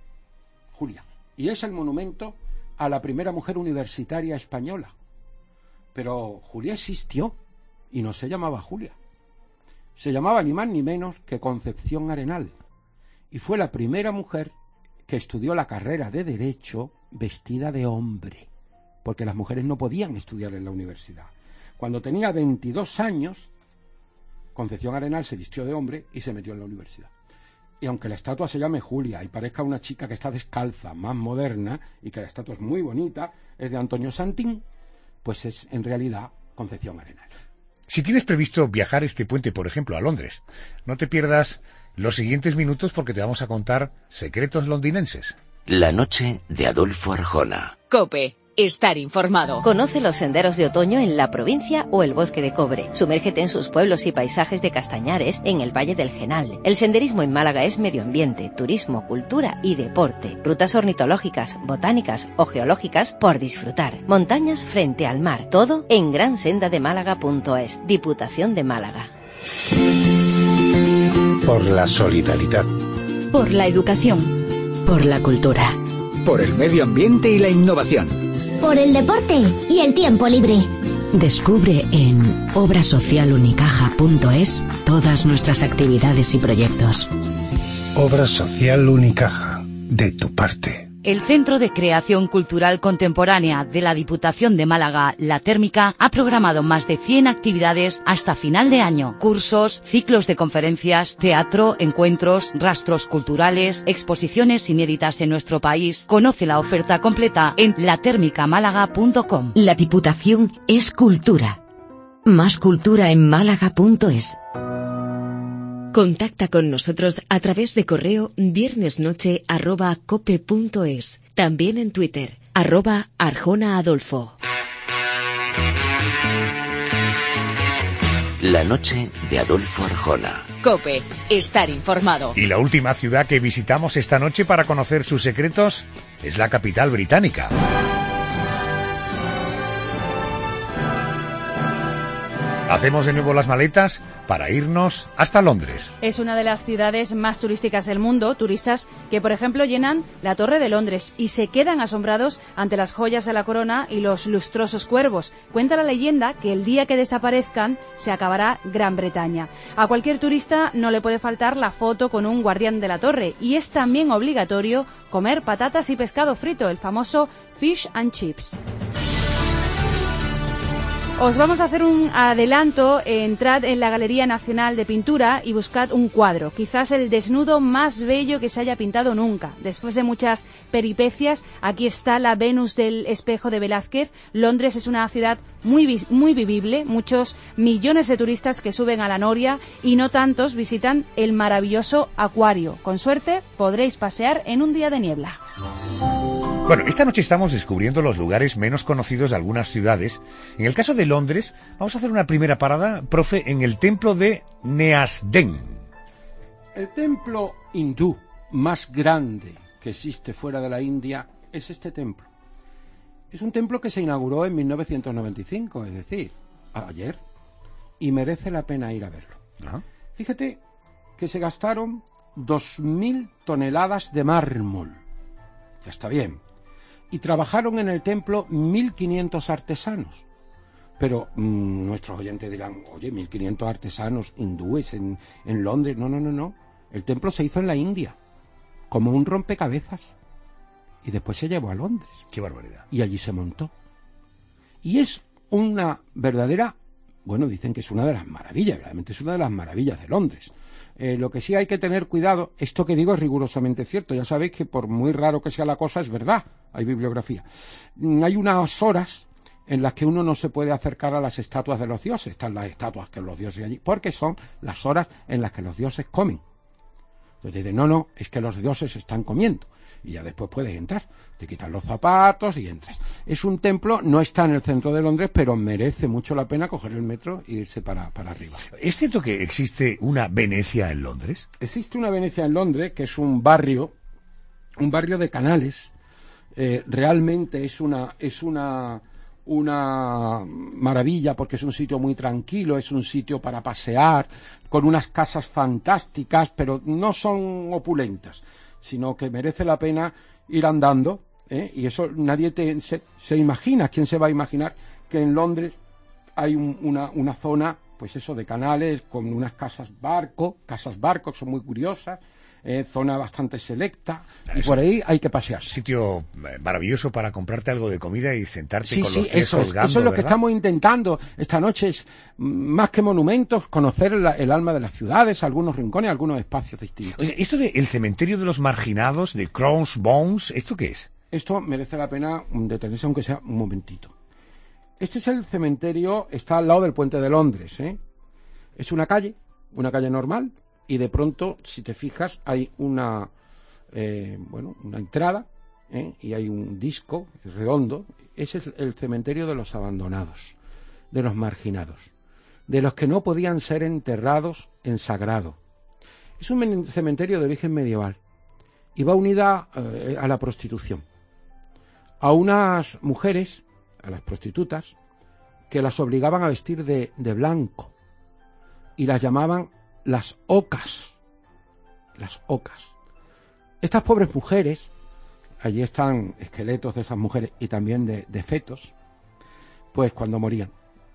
Julia. Y es el monumento a la primera mujer universitaria española. Pero Julia existió y no se llamaba Julia. Se llamaba ni más ni menos que Concepción Arenal. Y fue la primera mujer que estudió la carrera de Derecho vestida de hombre, porque las mujeres no podían estudiar en la universidad. Cuando tenía veintidós años, Concepción Arenal se vistió de hombre y se metió en la universidad. Y aunque la estatua se llame Julia y parezca una chica que está descalza, más moderna, y que la estatua es muy bonita, es de Antonio Santín, pues es en realidad Concepción Arenal. Si tienes previsto viajar este puente, por ejemplo, a Londres, no te pierdas los siguientes minutos porque te vamos a contar secretos londinenses. La noche de Adolfo Arjona. COPE. Estar informado. Conoce los senderos de otoño en la provincia o el Bosque de Cobre. Sumérgete en sus pueblos y paisajes de castañares en el Valle del Genal. El senderismo en Málaga es medio ambiente, turismo, cultura y deporte. Rutas ornitológicas, botánicas o geológicas por disfrutar. Montañas frente al mar. Todo en gran senda de málaga punto es. Diputación de Málaga. Por la solidaridad. Por la educación. Por la cultura. Por el medio ambiente y la innovación. Por el deporte y el tiempo libre. Descubre en obra social unicaja punto es todas nuestras actividades y proyectos. Obra Social Unicaja, de tu parte. El Centro de Creación Cultural Contemporánea de la Diputación de Málaga, La Térmica, ha programado más de cien actividades hasta final de año. Cursos, ciclos de conferencias, teatro, encuentros, rastros culturales, exposiciones inéditas en nuestro país. Conoce la oferta completa en la térmica málaga punto com. La Diputación es cultura. Más cultura en málaga punto es. Contacta con nosotros a través de correo viernesnoche arroba cope punto es. También en Twitter, arroba Arjona Adolfo. La noche de Adolfo Arjona. COPE. Estar informado. Y la última ciudad que visitamos esta noche para conocer sus secretos es la capital británica. Hacemos de nuevo las maletas para irnos hasta Londres. Es una de las ciudades más turísticas del mundo, turistas que, por ejemplo, llenan la Torre de Londres y se quedan asombrados ante las joyas de la corona y los lustrosos cuervos. Cuenta la leyenda que el día que desaparezcan se acabará Gran Bretaña. A cualquier turista no le puede faltar la foto con un guardián de la torre y es también obligatorio comer patatas y pescado frito, el famoso fish and chips. Os vamos a hacer un adelanto. Entrad en la Galería Nacional de Pintura y buscad un cuadro, quizás el desnudo más bello que se haya pintado nunca. Después de muchas peripecias, aquí está la Venus del Espejo de Velázquez. Londres es una ciudad muy, muy vivible, muchos millones de turistas que suben a la noria y no tantos visitan el maravilloso acuario. Con suerte podréis pasear en un día de niebla. Bueno, esta noche estamos descubriendo los lugares menos conocidos de algunas ciudades. En el caso de Londres, vamos a hacer una primera parada, profe, en el templo de Neasden. El templo hindú más grande que existe fuera de la India es este templo. Es un templo que se inauguró en mil novecientos noventa y cinco, es decir, ayer, y merece la pena ir a verlo. Ajá. Fíjate que se gastaron dos mil toneladas de mármol. Ya está bien. Y trabajaron en el templo mil quinientos artesanos. Pero mmm, nuestros oyentes dirán, oye, mil quinientos artesanos hindúes en, en Londres. No, no, no, no. El templo se hizo en la India, como un rompecabezas. Y después se llevó a Londres. ¡Qué barbaridad! Y allí se montó. Y es una verdadera, bueno, dicen que es una de las maravillas, realmente es una de las maravillas de Londres. Eh, lo que sí hay que tener cuidado, esto que digo es rigurosamente cierto, ya sabéis que por muy raro que sea la cosa es verdad, hay bibliografía. Mm, hay unas horas en las que uno no se puede acercar a las estatuas de los dioses, están las estatuas que los dioses allí, porque son las horas en las que los dioses comen. Entonces dicen, no, no, es que los dioses están comiendo. Y ya después puedes entrar, te quitan los zapatos y entras. Es un templo, no está en el centro de Londres, pero merece mucho la pena coger el metro e irse para, para arriba. ¿Es cierto que existe una Venecia en Londres? Existe una Venecia en Londres, que es un barrio, un barrio de canales. Eh, realmente es una, es una, una maravilla porque es un sitio muy tranquilo, es un sitio para pasear, con unas casas fantásticas, pero no son opulentas, sino que merece la pena ir andando, ¿eh? Y eso nadie te, se, se imagina, ¿quién se va a imaginar que en Londres hay un, una, una zona, pues eso, de canales, con unas casas barco, casas barco, que son muy curiosas, eh, zona bastante selecta, y eso, por ahí hay que pasear. Sitio maravilloso para comprarte algo de comida y sentarte sí, con sí, los pies eso colgando, es, eso es lo ¿verdad? que estamos intentando esta noche, es más que monumentos, conocer la, el alma de las ciudades, algunos rincones, algunos espacios distintos. Oye, esto de el cementerio de los marginados, de Crown's Bones, ¿esto qué es? Esto merece la pena detenerse aunque sea un momentito. Este es el cementerio, está al lado del puente de Londres, ¿eh? Es una calle, una calle normal, y de pronto, si te fijas, hay una, eh, bueno, una entrada, ¿eh? Y hay un disco redondo. Ese es el cementerio de los abandonados, de los marginados, de los que no podían ser enterrados en sagrado. Es un cementerio de origen medieval y va unida eh, a la prostitución. A unas mujeres, a las prostitutas, que las obligaban a vestir de, de blanco y las llamaban las ocas, las ocas. Estas pobres mujeres, allí están esqueletos de esas mujeres y también de, de fetos, pues cuando morían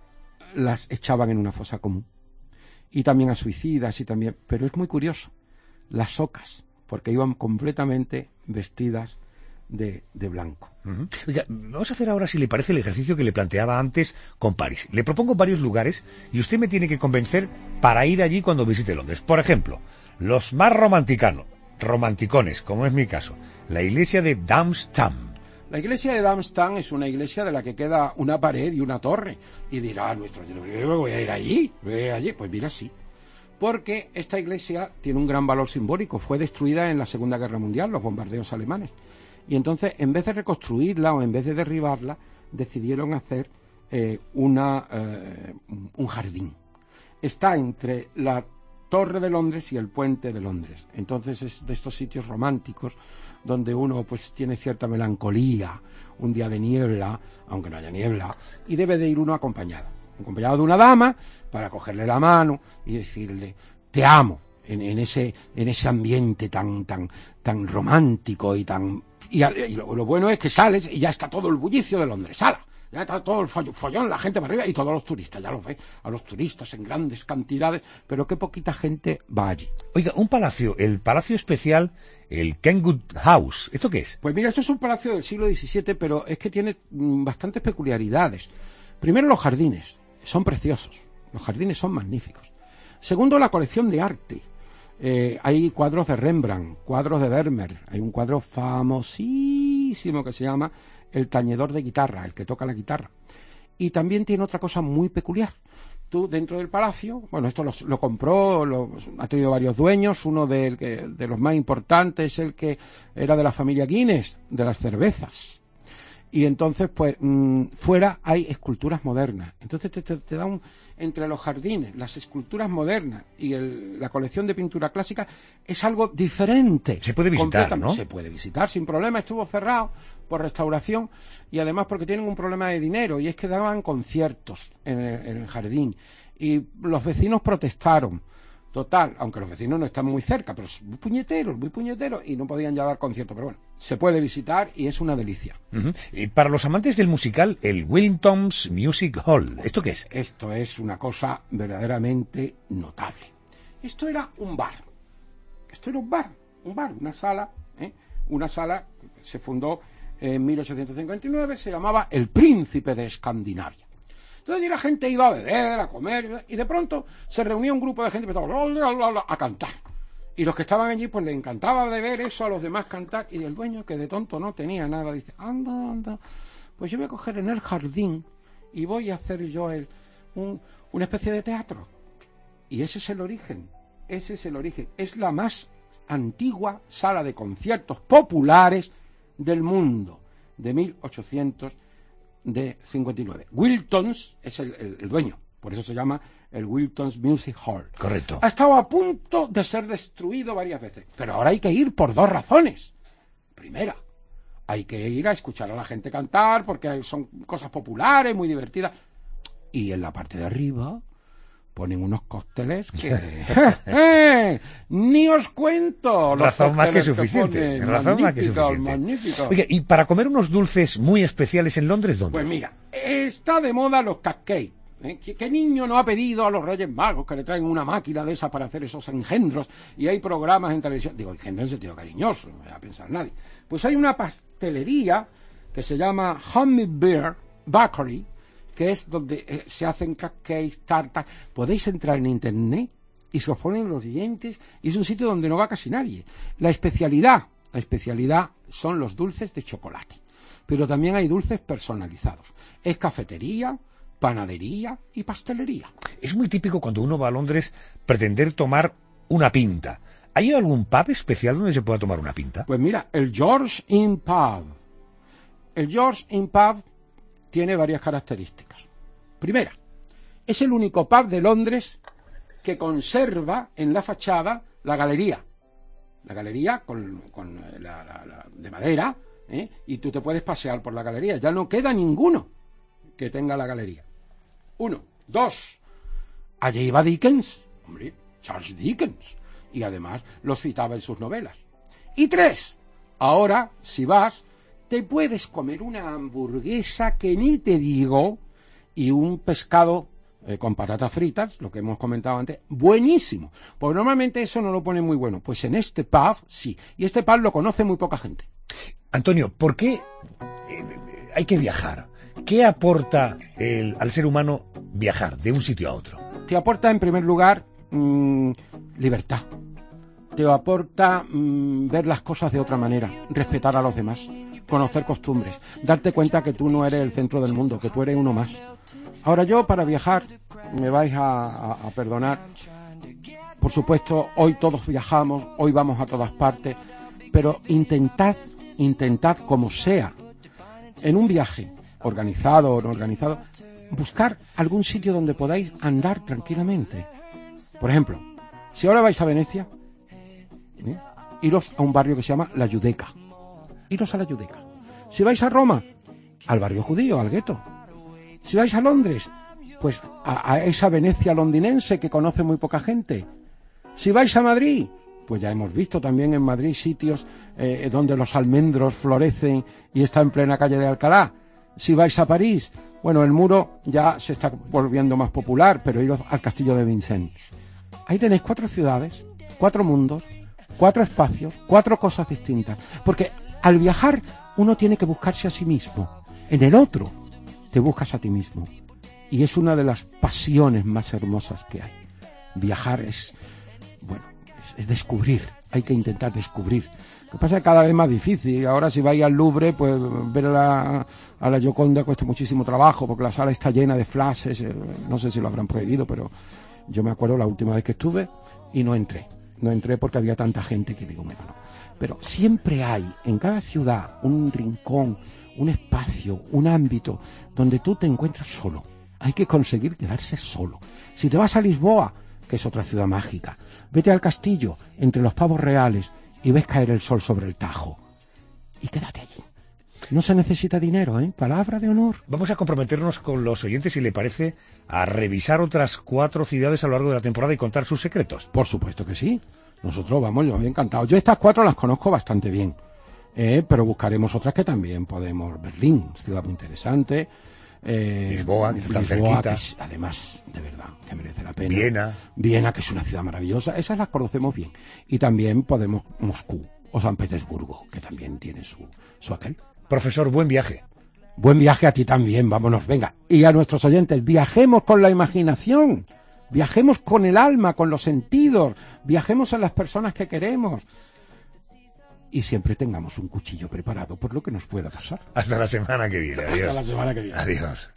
las echaban en una fosa común. Y también a suicidas y también, pero es muy curioso, las ocas, porque iban completamente vestidas de, de blanco. Uh-huh. Oiga, vamos a hacer ahora, si le parece, el ejercicio que le planteaba antes con París. Le propongo varios lugares y usted me tiene que convencer para ir allí cuando visite Londres. Por ejemplo, los más romanticanos, romanticones, como es mi caso, la iglesia de Darmstadt. La iglesia de Darmstadt es una iglesia de la que queda una pared y una torre. Y dirá, nuestro, yo voy a ir allí, voy a ir allí. Pues mira, sí. Porque esta iglesia tiene un gran valor simbólico. Fue destruida en la Segunda Guerra Mundial, los bombardeos alemanes. Y entonces, en vez de reconstruirla o en vez de derribarla, decidieron hacer eh, una, eh, un jardín. está entre la Torre de Londres y el Puente de Londres. Entonces es de estos sitios románticos donde uno pues tiene cierta melancolía, un día de niebla, aunque no haya niebla, y debe de ir uno acompañado, acompañado de una dama para cogerle la mano y decirle te amo en, en ese en ese ambiente tan tan tan romántico y tan y, y lo, lo bueno es que sales y ya está todo el bullicio de Londres, ¡hala! Ya está todo el follón, la gente para arriba y todos los turistas, ya los ves, a los turistas en grandes cantidades, pero qué poquita gente va allí. Oiga, un palacio, el Palacio Especial, el Kenwood House, ¿esto qué es? Pues mira, esto es un palacio del siglo diecisiete, pero es que tiene mm, bastantes peculiaridades. Primero, los jardines, son preciosos, los jardines son magníficos. Segundo, la colección de arte. Eh, hay cuadros de Rembrandt, cuadros de Vermeer, hay un cuadro famosísimo que se llama El tañedor de guitarra, el que toca la guitarra. Y también tiene otra cosa muy peculiar. Tú, dentro del palacio, bueno, esto lo, lo compró, lo, ha tenido varios dueños, uno de, de, de los más importantes es el que era de la familia Guinness, de las cervezas. Y entonces, pues, mmm, fuera hay esculturas modernas. Entonces te, te, te da un... Entre los jardines, las esculturas modernas y el, la colección de pintura clásica, es algo diferente. Se puede visitar, ¿no? Se puede visitar sin problema. Estuvo cerrado por restauración y además porque tienen un problema de dinero, y es que daban conciertos en el, en el jardín. Y los vecinos protestaron. Total, aunque los vecinos no están muy cerca, pero son muy puñeteros, muy puñeteros, y no podían ya dar conciertos. Pero bueno, se puede visitar y es una delicia. Uh-huh. Y para los amantes del musical, el Wellington's Music Hall, ¿esto qué es? Esto es una cosa verdaderamente notable. Esto era un bar. Esto era un bar, un bar, una sala, ¿eh? Una sala que se fundó en mil ochocientos cincuenta y nueve, se llamaba El Príncipe de Escandinavia. Entonces allí la gente iba a beber, a comer, y de pronto se reunía un grupo de gente y empezaba a cantar. Y los que estaban allí, pues les encantaba de ver eso, a los demás cantar, y el dueño, que de tonto no tenía nada, dice, anda, anda, pues yo voy a coger en el jardín y voy a hacer yo el, un, una especie de teatro. Y ese es el origen, ese es el origen. Es la más antigua sala de conciertos populares del mundo, de mil ochocientos cincuenta y nueve. Wilton's es el, el, el dueño, por eso se llama el Wilton's Music Hall. Correcto. Ha estado a punto de ser destruido varias veces, pero ahora hay que ir por dos razones. Primera, hay que ir a escuchar a la gente cantar porque son cosas populares, muy divertidas. Y en la parte de arriba ponen unos cócteles que ¡eh! Ni os cuento. Razón más que suficiente. Razón más que suficiente. Oye, y para comer unos dulces muy especiales en Londres, ¿dónde? Pues mira, está de moda los cupcakes. ¿Eh? ¿Qué, ¿Qué niño no ha pedido a los Reyes Magos que le traen una máquina de esa para hacer esos engendros? Y hay programas en televisión. Digo, engendro en sentido cariñoso, no voy a pensar nadie. Pues hay una pastelería que se llama Hummingbird Bakery, que es donde eh, se hacen cupcakes, tartas. Podéis entrar en internet y se os ponen los dientes, y es un sitio donde no va casi nadie. La especialidad, la especialidad son los dulces de chocolate, pero también hay dulces personalizados. Es cafetería, panadería y pastelería. Es muy típico cuando uno va a Londres pretender tomar una pinta. ¿Hay algún pub especial donde se pueda tomar una pinta? Pues mira, el George Inn Pub. El George Inn Pub tiene varias características. Primera, es el único pub de Londres que conserva en la fachada la galería. La galería con, con la, la, la, de madera, ¿eh? Y tú te puedes pasear por la galería. Ya no queda ninguno que tenga la galería. Uno. Dos. Allí iba Dickens. Hombre, Charles Dickens. Y además lo citaba en sus novelas. Y tres. Ahora, si vas, te puedes comer una hamburguesa que ni te digo, y un pescado eh, con patatas fritas, lo que hemos comentado antes, buenísimo. Porque normalmente eso no lo pone muy bueno. Pues en este pub, sí. Y este pub lo conoce muy poca gente. Antonio, ¿por qué eh, hay que viajar? ¿Qué aporta el, al ser humano viajar de un sitio a otro? Te aporta, en primer lugar, mmm, libertad. Te aporta mmm, ver las cosas de otra manera, respetar a los demás, conocer costumbres, darte cuenta que tú no eres el centro del mundo, que tú eres uno más. Ahora yo, para viajar, me vais a, a, a perdonar, por supuesto, hoy todos viajamos, hoy vamos a todas partes, pero intentad, intentad como sea, en un viaje, organizado o no organizado, buscar algún sitio donde podáis andar tranquilamente. Por ejemplo, si ahora vais a Venecia, ¿eh? iros a un barrio que se llama La Giudecca. Iros a La Giudecca. Si vais a Roma, al barrio judío, al gueto. Si vais a Londres, pues a, a esa Venecia londinense que conoce muy poca gente. Si vais a Madrid, pues ya hemos visto también en Madrid sitios eh, donde los almendros florecen y está en plena calle de Alcalá. Si vais a París, bueno, el Muro ya se está volviendo más popular, pero iros al Castillo de Vincennes. Ahí tenéis cuatro ciudades, cuatro mundos, cuatro espacios, cuatro cosas distintas. Porque al viajar uno tiene que buscarse a sí mismo. En el otro te buscas a ti mismo. Y es una de las pasiones más hermosas que hay. Viajar es, bueno, es, es descubrir. Hay que intentar descubrir. Lo que pasa es que cada vez más difícil. Ahora si vais al Louvre, pues ver a la, a la Gioconda cuesta muchísimo trabajo, porque la sala está llena de flashes. Eh, no sé si lo habrán prohibido, pero yo me acuerdo la última vez que estuve y no entré. No entré porque había tanta gente que digo, mira, no. Pero siempre hay en cada ciudad un rincón, un espacio, un ámbito donde tú te encuentras solo. Hay que conseguir quedarse solo. Si te vas a Lisboa, que es otra ciudad mágica, vete al castillo, entre los pavos reales, y ves caer el sol sobre el Tajo. Y quédate allí. No se necesita dinero, ¿eh? Palabra de honor. Vamos a comprometernos con los oyentes, si le parece, a revisar otras cuatro ciudades a lo largo de la temporada y contar sus secretos. Por supuesto que sí. Nosotros, vamos, yo encantado. Yo estas cuatro las conozco bastante bien, eh, pero buscaremos otras que también podemos. Berlín, ciudad muy interesante. Eh, Lisboa, que está Lisboa, cerquita. que es, además, de verdad, que merece la pena. Viena. Viena, que es una ciudad maravillosa. Esas las conocemos bien. Y también podemos Moscú o San Petersburgo, que también tiene su, su aquel. Profesor, buen viaje. Buen viaje a ti también, vámonos, venga. Y a nuestros oyentes, viajemos con la imaginación. Viajemos con el alma, con los sentidos, viajemos a las personas que queremos y siempre tengamos un cuchillo preparado por lo que nos pueda pasar. Hasta la semana que viene. Adiós. Hasta la semana que viene. Adiós.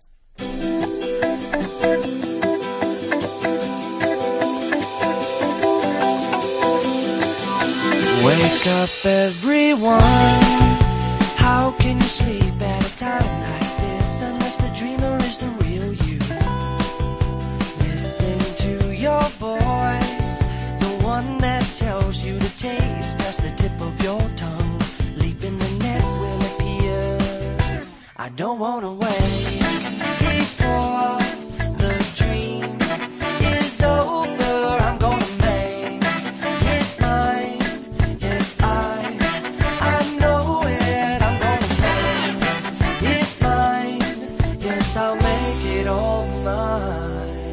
Wake up everyone. How can you sleep at a time like this unless the dreamer is the real you? Listen to your voice, the one that tells you to taste past the tip of your tongue. Leap in the net will appear. I don't wanna wait before the dream is over. I'm gonna make it mine. Yes, I, I know it. I'm gonna make it mine. Yes, I'll make it all mine.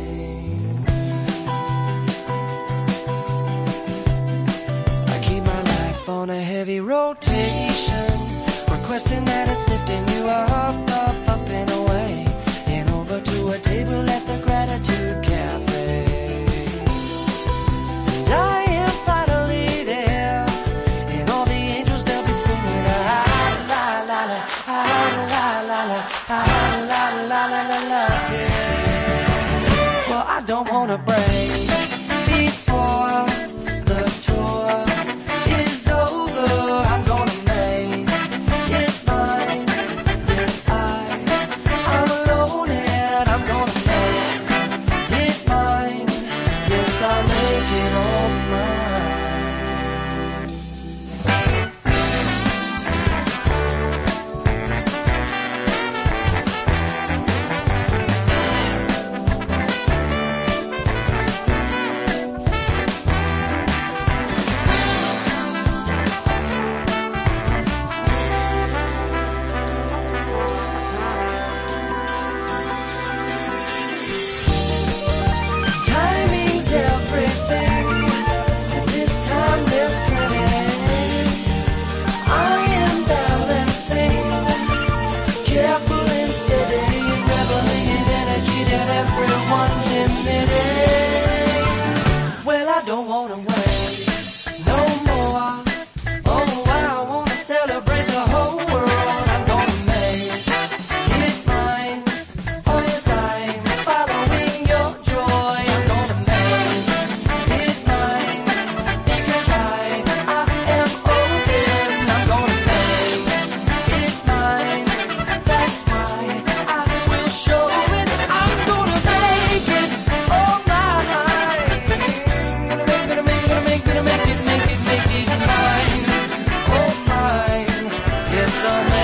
On a heavy rotation, requesting that it's lifting you up, up, up and away, and over to a table at the Gratitude Cafe. And I am finally there, and all the angels they'll be singing ah la la la, ah la la la, ah la la la la la. Yes. Well, I don't wanna break before the tour. I'm gonna make it mine. Yes, I, I'm alone and I'm gonna make it mine. Yes, I'll make it all mine. That's why summer